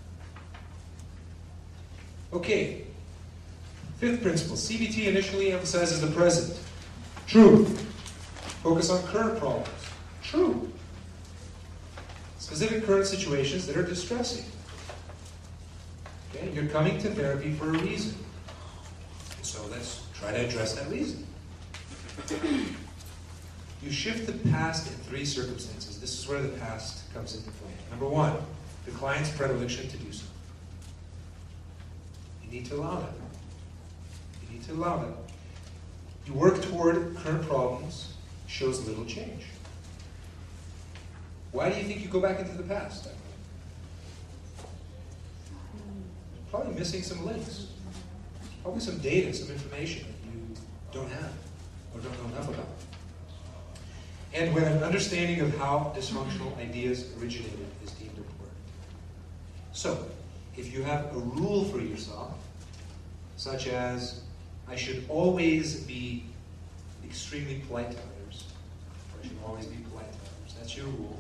you. Okay, fifth principle, CBT initially emphasizes the present. True. Focus on current problems. True. Specific current situations that are distressing. Okay, you're coming to therapy for a reason. So let's try to address that reason. You shift the past in three circumstances. This is where the past comes into play. Number one, the client's predilection to do so. You need to allow that. You need to allow that. You work toward current problems, shows little change. Why do you think you go back into the past? Probably missing some links. Probably some data, some information that you don't have or don't know enough about. And when an understanding of how dysfunctional ideas originated is deemed important. So, if you have a rule for yourself, such as, I should always be extremely polite to others, or I should always be polite to others, that's your rule.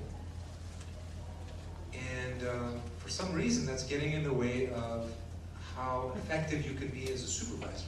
And for some reason, that's getting in the way of how effective you can be as a supervisor.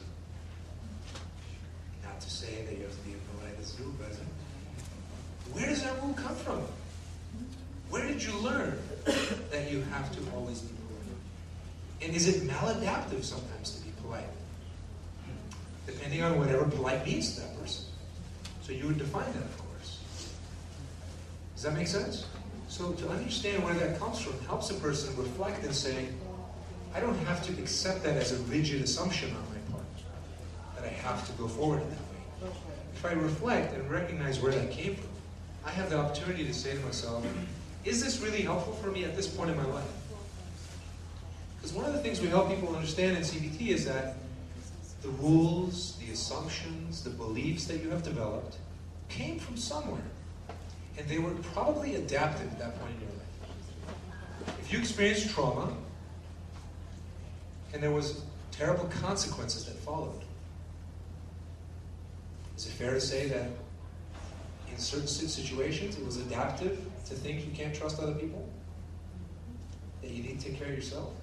Not to say that you have to be polite as a supervisor. Where does that rule come from? Where did you learn that you have to always be polite? And is it maladaptive sometimes to be polite? Depending on whatever polite means to that person. So you would define that, of course. Does that make sense? So to understand where that comes from helps a person reflect and say, I don't have to accept that as a rigid assumption on my part, that I have to go forward in that way. If I reflect and recognize where that came from, I have the opportunity to say to myself, is this really helpful for me at this point in my life? Because one of the things we help people understand in CBT is that the rules, the assumptions, the beliefs that you have developed came from somewhere. And they were probably adapted at that point in your life. If you experienced trauma, and there was terrible consequences that followed, is it fair to say that in certain situations it was adaptive to think you can't trust other people? That you need to take care of yourself?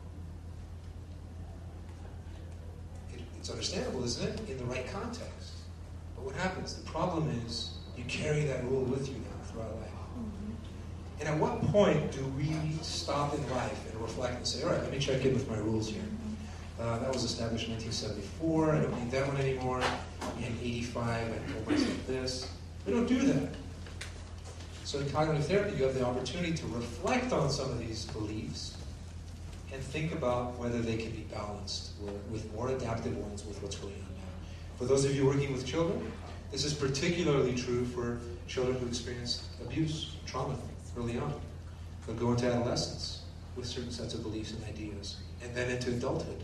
It's understandable, isn't it? In the right context. But what happens? The problem is you carry that rule with you now throughout life. And at what point do we stop in life and reflect and say, all right, let me check in with my rules here. That was established in 1974. I don't need that one anymore. In 85, I told myself this. We don't do that. So in cognitive therapy, you have the opportunity to reflect on some of these beliefs and think about whether they can be balanced with more adaptive ones with what's going on now. For those of you working with children, this is particularly true for children who experience abuse, trauma early on. They'll go into adolescence with certain sets of beliefs and ideas, and then into adulthood.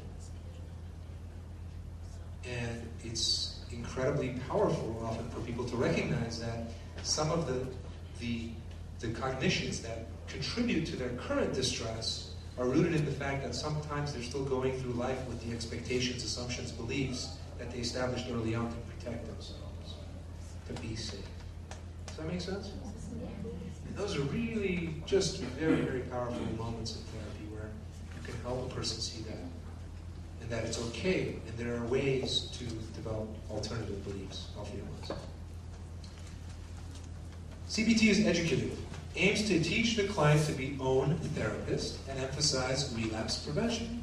And it's incredibly powerful often for people to recognize that some of the cognitions that contribute to their current distress are rooted in the fact that sometimes they're still going through life with the expectations, assumptions, beliefs that they established early on to protect themselves, to be safe. Does that make sense? And those are really just very, very powerful moments in therapy where you can help a person see that. And that it's okay, and there are ways to develop alternative beliefs, healthier ones. CBT is educative. Aims to teach the client to be own therapist and emphasize relapse prevention.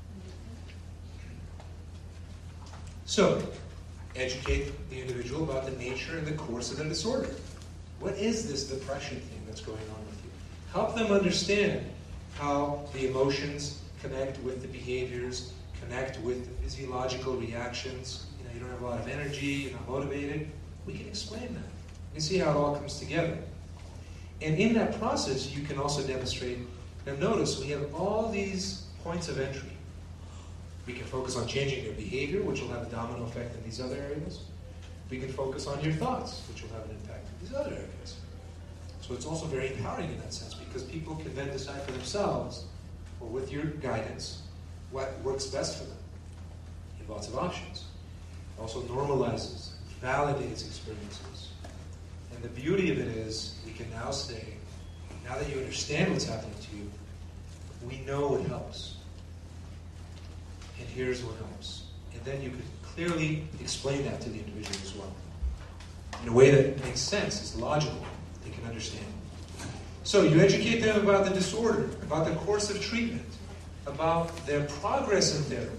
So, educate the individual about the nature and the course of the disorder. What is this depression thing that's going on with you? Help them understand how the emotions connect with the behaviors, connect with the physiological reactions. You don't have a lot of energy, you're not motivated. We can explain that. You can see how it all comes together. And in that process, you can also demonstrate, now notice we have all these points of entry. We can focus on changing your behavior, which will have a domino effect in these other areas. We can focus on your thoughts, which will have an impact in these other areas. So it's also very empowering in that sense, because people can then decide for themselves, or with your guidance, what works best for them. You have lots of options. It also normalizes, validates experiences. And the beauty of it is, we can now say, now that you understand what's happening to you, we know what helps. And here's what helps. And then you can clearly explain that to the individual as well. In a way that makes sense, is logical, they can understand. So you educate them about the disorder, about the course of treatment, about their progress in therapy.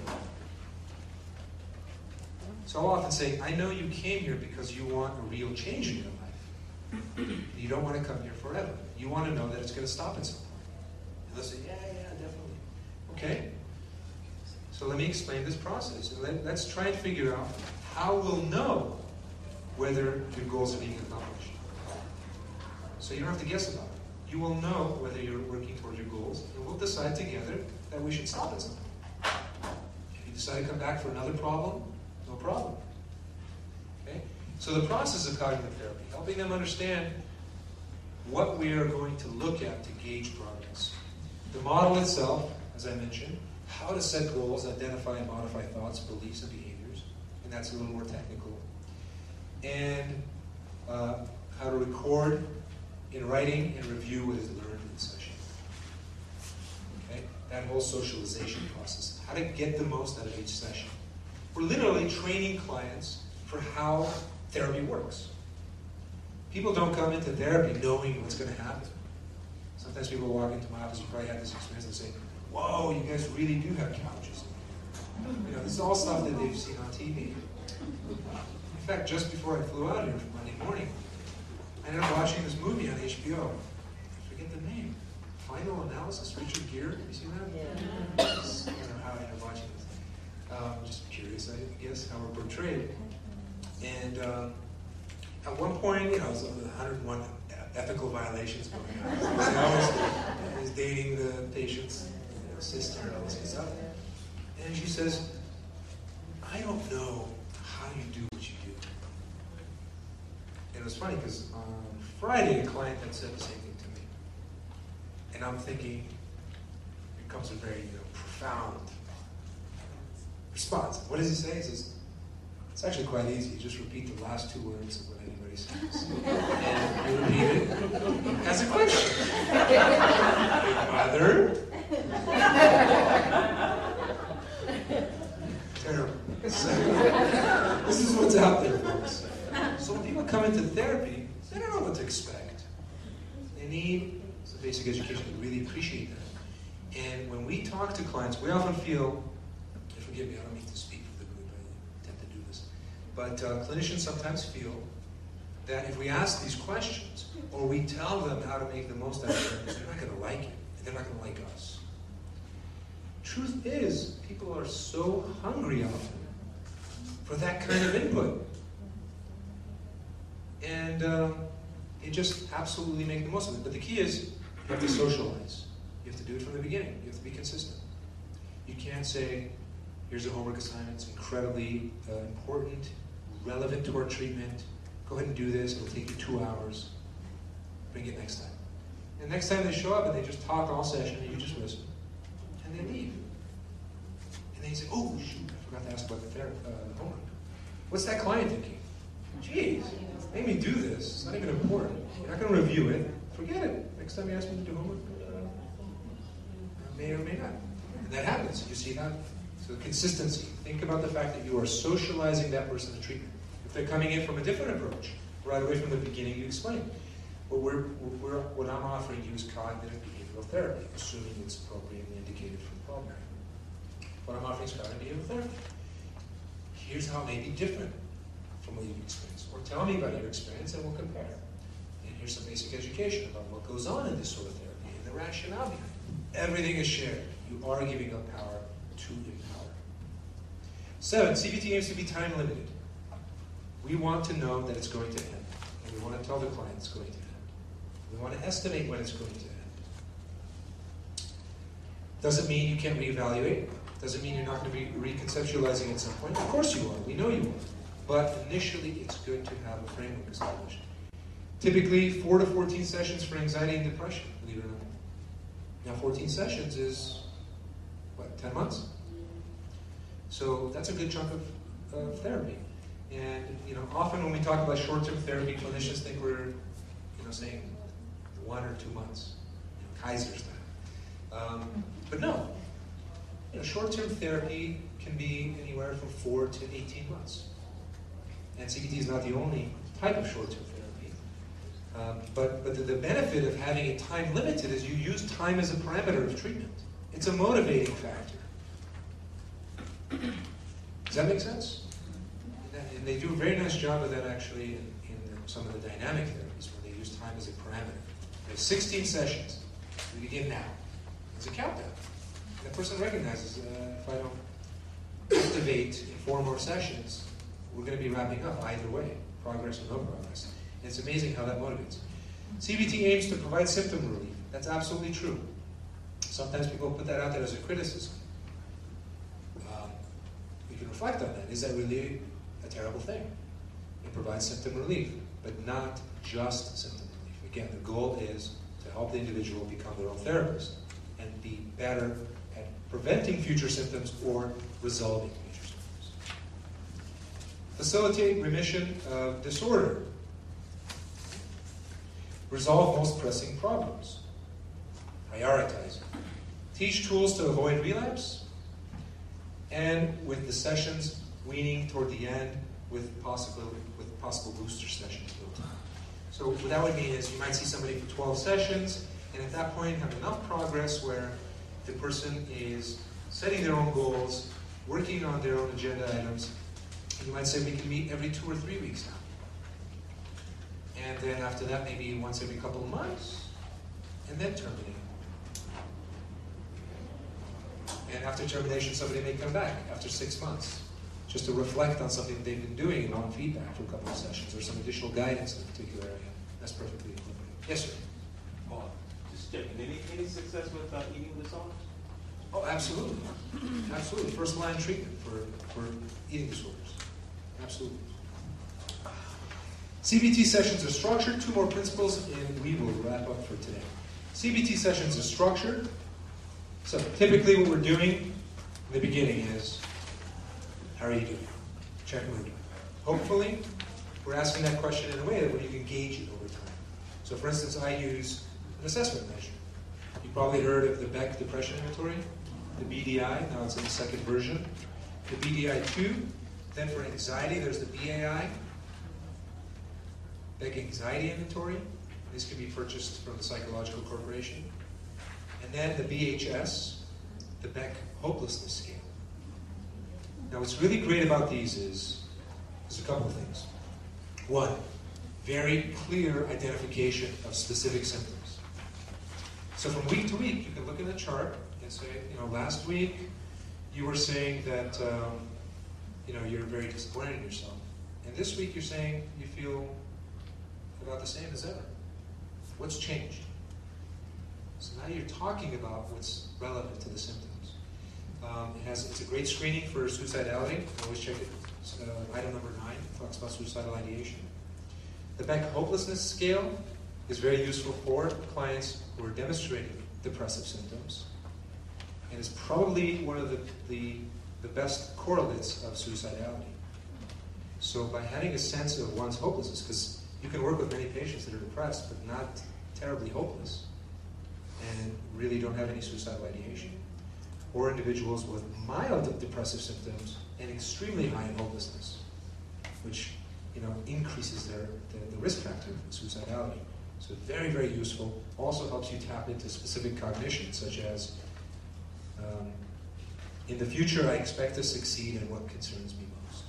So I'll often say, I know you came here because you want a real change in your life. You don't want to come here forever. You want to know that it's going to stop at some point. And they'll say, yeah, definitely. Okay. So let me explain this process. And let's try and figure out how we'll know whether your goals are being accomplished. So you don't have to guess about it. You will know whether you're working towards your goals, and we'll decide together that we should stop at some point. If you decide to come back for another problem, no problem. Okay? So the process of cognitive therapy, helping them understand what we are going to look at to gauge progress. The model itself, as I mentioned, how to set goals, identify and modify thoughts, beliefs, and behaviors, and that's a little more technical. And how to record in writing and review what is learned in session. Okay? That whole socialization process, how to get the most out of each session. We're literally training clients for how therapy works. People don't come into therapy knowing what's going to happen. Sometimes people walk into my office, you probably had this experience, and say, whoa, you guys really do have couches. You know, this is all stuff that they've seen on TV. In fact, just before I flew out here for Monday morning, I ended up watching this movie on HBO. I forget the name. Final Analysis, Richard Gere. Have you seen that? Yeah. I don't know how I ended up watching this. Just curious, I guess, how we're portrayed. And at one point, you know, it was 101 ethical violations going on. I was dating the patient's sister and all this kind of stuff. And she says, I don't know how you do what you do. And it was funny because on Friday, a client had said the same thing to me. And I'm thinking, it comes a very profound response. What does he say? He says, it's actually quite easy. You just repeat the last two words of what anybody says. And you repeat it as a question. Mother. Terrible. So, this is what's out there, folks. So when people come into therapy, they don't know what to expect. They need some basic education. We really appreciate that. And when we talk to clients, we often feel, and forgive me, I don't mean to speak for the group, I tend to do this, but clinicians sometimes feel that if we ask these questions, or we tell them how to make the most out of it, they're not going to like it, and they're not going to like us. Truth is, people are so hungry often for that kind of input. And they just absolutely make the most of it. But the key is, you have to socialize. You have to do it from the beginning. You have to be consistent. You can't say, here's a homework assignment, it's incredibly important, relevant to our treatment. Go ahead and do this, it'll take you 2 hours. Bring it next time. And next time they show up and they just talk all session and you just listen. And they leave. And they say, oh shoot, I forgot to ask about the homework. What's that client thinking? Geez, make me do this. It's not even important. You're not going to review it. Forget it. Next time you ask me to do homework, I may or may not. And that happens. You see that? So consistency. Think about the fact that you are socializing that person to treatment. If they're coming in from a different approach, right away from the beginning, you explain. What I'm offering you is cognitive behavioral therapy, assuming it's appropriately indicated for the problem. What I'm offering is cognitive behavioral therapy. Here's how it may be different from what you've experienced. Or tell me about your experience and we'll compare. And here's some basic education about what goes on in this sort of therapy and the rationale behind it. Everything is shared. You are giving up power to empower. 7, CBT aims to be time limited. We want to know that it's going to end. And we want to tell the client it's going to end. We want to estimate when it's going to end. Doesn't mean you can't reevaluate. Doesn't mean you're not going to be reconceptualizing at some point. Of course you are. We know you are. But initially, it's good to have a framework established. Typically, 4 to 14 sessions for anxiety and depression, believe it or not. Now, 14 sessions is, 10 months? So that's a good chunk of therapy. And, often when we talk about short-term therapy, clinicians think we're, saying 1 or 2 months, Kaiser style. But no. Short-term therapy can be anywhere from 4 to 18 months. And CBT is not the only type of short-term therapy. But the benefit of having it time limited is you use time as a parameter of treatment. It's a motivating factor. Does that make sense? And they do a very nice job of that actually in some of the dynamic therapies where they use time as a parameter. There's 16 sessions. We begin now. It's a countdown. And the person recognizes, if I don't activate in 4 more sessions, we're going to be wrapping up either way, progress or no progress. And it's amazing how that motivates. CBT aims to provide symptom relief. That's absolutely true. Sometimes people put that out there as a criticism. We can reflect on that. Is that really a terrible thing? It provides symptom relief, but not just symptom relief. Again, the goal is to help the individual become their own therapist and be better at preventing future symptoms or resolving future symptoms. Facilitate remission of disorder. Resolve most pressing problems. Prioritize. Teach tools to avoid relapse. And with the sessions weaning toward the end with possible booster sessions built in. So what that would mean is you might see somebody for 12 sessions, and at that point have enough progress where the person is setting their own goals, working on their own agenda items, and you might say we can meet every 2 or 3 weeks now. And then after that, maybe once every couple of months, and then terminate. And after termination, somebody may come back after 6 months, just to reflect on something they've been doing and want feedback for a couple of sessions or some additional guidance in a particular area. That's perfectly appropriate. Yes, sir? Just checking, any success with eating disorders? Oh, absolutely. Absolutely. First line treatment for eating disorders. Absolutely. CBT sessions are structured. 2 more principles, and we will wrap up for today. CBT sessions are structured. So typically what we're doing in the beginning is, how are you doing? Check mood. Hopefully, we're asking that question in a way that where you can gauge it over time. So for instance, I use an assessment measure. You probably heard of the Beck Depression Inventory, the BDI, now it's in the second version. The BDI-2, then for anxiety, there's the BAI, Beck Anxiety Inventory. This can be purchased from the Psychological Corporation. And then the BHS, the Beck Hopelessness Scale. Now what's really great about these is there's a couple of things. One, very clear identification of specific symptoms. So from week to week, you can look at the chart and say, last week you were saying that, you're very disappointed in yourself. And this week you're saying you feel about the same as ever. What's changed? So now you're talking about what's relevant to the symptoms. It's a great screening for suicidality. Always check it. Item number 9 talks about suicidal ideation. The Beck Hopelessness Scale is very useful for clients who are demonstrating depressive symptoms, and is probably one of the best correlates of suicidality. So by having a sense of one's hopelessness, because you can work with many patients that are depressed but not terribly hopeless and really don't have any suicidal ideation, or individuals with mild depressive symptoms and extremely high in hopelessness, which increases the risk factor for suicidality. So very, very useful. Also helps you tap into specific cognition, such as, in the future I expect to succeed in what concerns me most.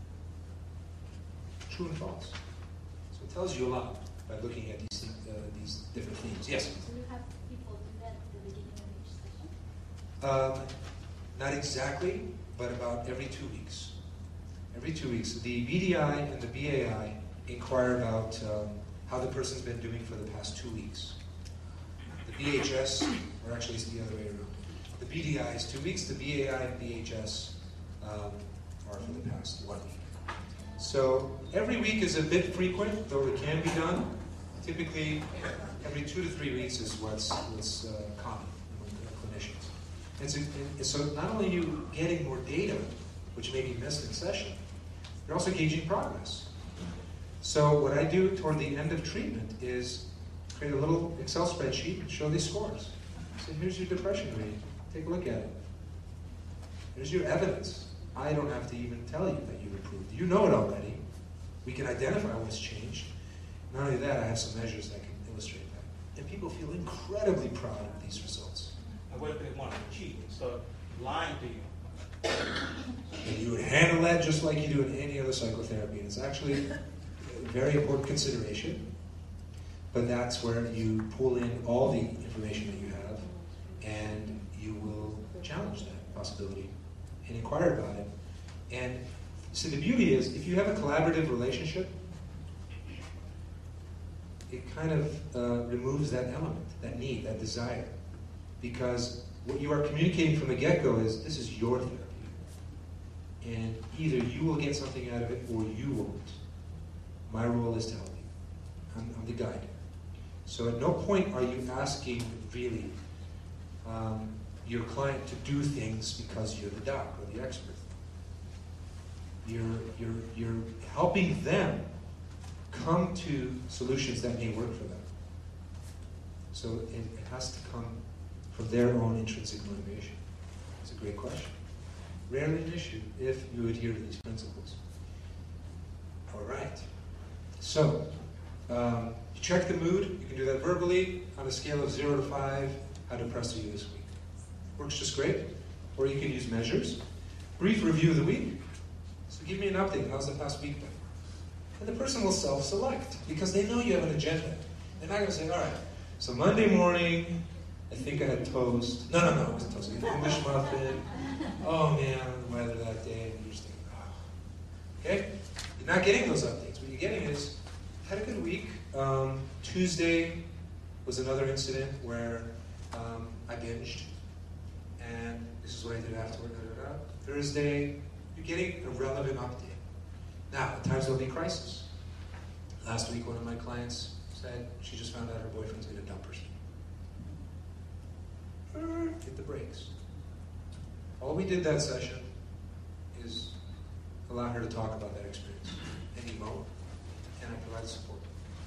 True and false. So it tells you a lot by looking at these different themes. Yes? So you have people do that at the beginning of each session? Not exactly, but about every 2 weeks. Every 2 weeks. The BDI and the BAI inquire about how the person's been doing for the past 2 weeks. The BHS, or actually it's the other way around. The BDI is 2 weeks, the BAI and BHS are for the past 1 week. So every week is a bit frequent, though it can be done. Typically, every 2 to 3 weeks is what's common among clinicians. And so not only are you getting more data, which may be missed in session, you're also gauging progress. So what I do toward the end of treatment is create a little Excel spreadsheet and show these scores. So here's your depression rating. Take a look at it. Here's your evidence. I don't have to even tell you that you've improved. You know it already. We can identify what's changed. Not only that, I have some measures that can illustrate that. And people feel incredibly proud of these results. And what if they want to cheat and start lying to you? And you would handle that just like you do in any other psychotherapy. And it's actually a very important consideration. But that's where you pull in all the information that you have, and you will challenge that possibility and inquire about it. And so the beauty is, if you have a collaborative relationship, it kind of removes that element, that need, that desire. Because what you are communicating from the get-go is, this is your therapy. And either you will get something out of it or you won't. My role is to help you. I'm the guide. So at no point are you asking, really, your client to do things because you're the doc or the expert. You're helping them come to solutions that may work for them. So it has to come from their own intrinsic motivation. It's a great question. Rarely an issue if you adhere to these principles. All right. So, you check the mood. You can do that verbally on a scale of 0 to 5. How depressed are you this week? Works just great. Or you can use measures. Brief review of the week. So give me an update. How's the past week been? And the person will self-select because they know you have an agenda. They're not going to say, all right, so Monday morning, I think I had toast. No, it wasn't toast. An English muffin. Oh man, the weather that day. And you're just thinking, oh. Okay? You're not getting those updates. What you're getting is, had a good week. Tuesday was another incident where I binged. And this is what I did afterward. Thursday, you're getting a relevant update. Now, at times there'll be crisis. Last week, one of my clients said she just found out her boyfriend's going to dump her. Hit the brakes. All we did that session is allow her to talk about that experience and emote, and I provide support.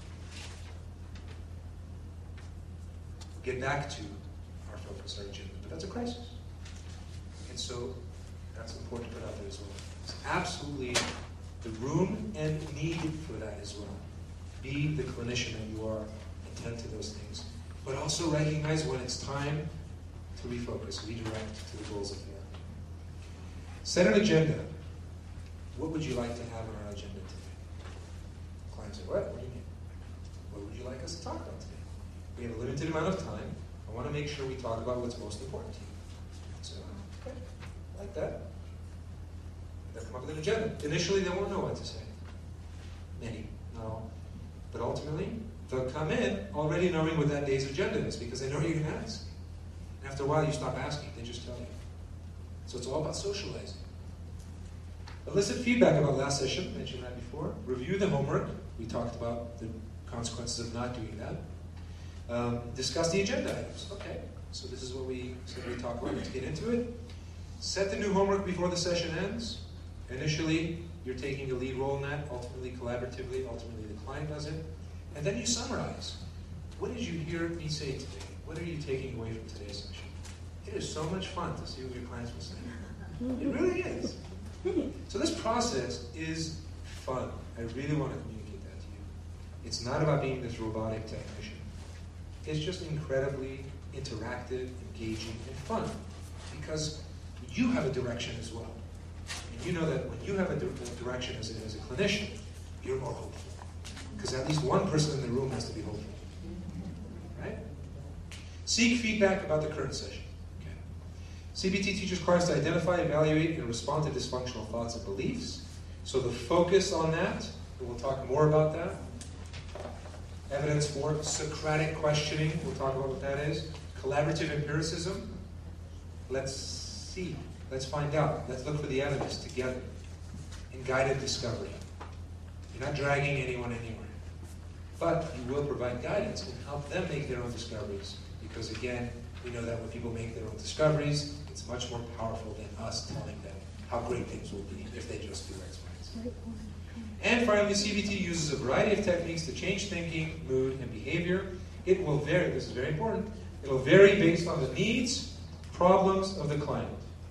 Get back to our focus, our agenda, but that's a crisis. And so that's important to put out there as well. It's absolutely the room and need for that as well. Be the clinician that you are, attend to those things, but also recognize when it's time to refocus, redirect to the goals of the work. Set an agenda. What would you like to have on our agenda today? Clients say, what do you mean? What would you like us to talk about today? We have a limited amount of time. I want to make sure we talk about what's most important to you. So, okay, I like that. They'll come up with an agenda. Initially, they won't know what to say. Many, not all. But ultimately, they'll come in already knowing what that day's agenda is because they know you're going to ask. And after a while, you stop asking. They just tell you. So it's all about socializing. Elicit feedback about last session. I mentioned that before. Review the homework. We talked about the consequences of not doing that. Discuss the agenda items. Okay, so this is what we said we talk about. Let's get into it. Set the new homework before the session ends. Initially, you're taking a lead role in that. Ultimately, collaboratively, ultimately the client does it. And then you summarize. What did you hear me say today? What are you taking away from today's session? It is so much fun to see what your clients will say. It really is. So this process is fun. I really want to communicate that to you. It's not about being this robotic technician. It's just incredibly interactive, engaging, and fun because you have a direction as well. And you know that when you have a direction as a clinician, you're more hopeful. Because at least one person in the room has to be hopeful. Right? Seek feedback about the current session. Okay. CBT teaches clients to identify, evaluate, and respond to dysfunctional thoughts and beliefs. So the focus on that, and we'll talk more about that. Evidence for Socratic questioning, we'll talk about what that is. Collaborative empiricism, let's see, let's find out, let's look for the evidence together. And guided discovery. You're not dragging anyone anywhere. But you will provide guidance and help them make their own discoveries. Because again, we know that when people make their own discoveries, it's much more powerful than us telling them how great things will be if they just do X, Y, and Z. And finally, CBT uses a variety of techniques to change thinking, mood, and behavior. It will vary, this is very important, it will vary based on the needs, problems of the client.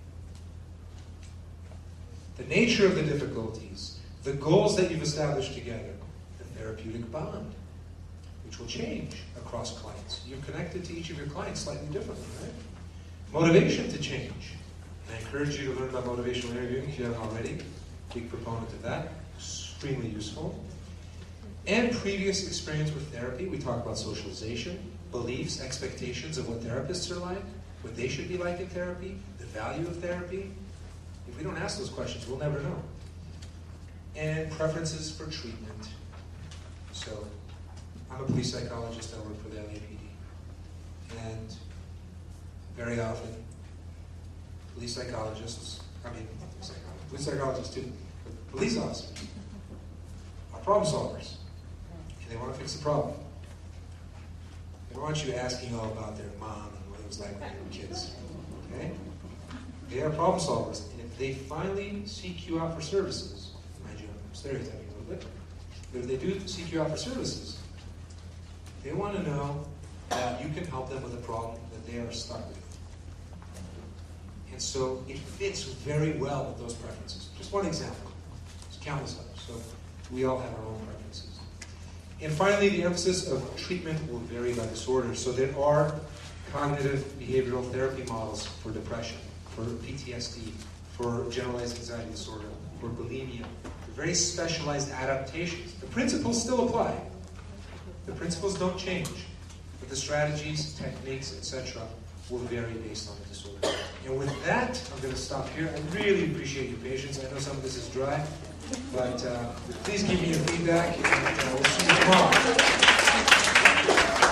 The nature of the difficulties, the goals that you've established together, the therapeutic bond, which will change across clients. You're connected to each of your clients slightly differently, right? Motivation to change. And I encourage you to learn about motivational interviewing if you haven't already. Big proponent of that. Extremely useful. And previous experience with therapy. We talk about socialization, beliefs, expectations of what therapists are like, what they should be like in therapy, the value of therapy. If we don't ask those questions, we'll never know. And preferences for treatment. So, I'm a police psychologist. I work for the LAPD. And very often, police psychologists too, but police officers are problem solvers. And they want to fix the problem. They don't want you asking all about their mom and what it was like when they were kids. Okay? They are problem solvers. And if they finally seek you out for services, mind you, I'm stereotyping a little bit, but if they do seek you out for services, they want to know that you can help them with a problem that they are stuck with. And so it fits very well with those preferences. Just one example. There's countless others. So we all have our own preferences. And finally, the emphasis of treatment will vary by disorder. So there are cognitive behavioral therapy models for depression, for PTSD, for generalized anxiety disorder, for bulimia, for very specialized adaptations. The principles still apply. The principles don't change, but the strategies, techniques, etc. will vary based on the disorder. And with that, I'm going to stop here. I really appreciate your patience. I know some of this is dry, but please give me your feedback, and we'll see you tomorrow.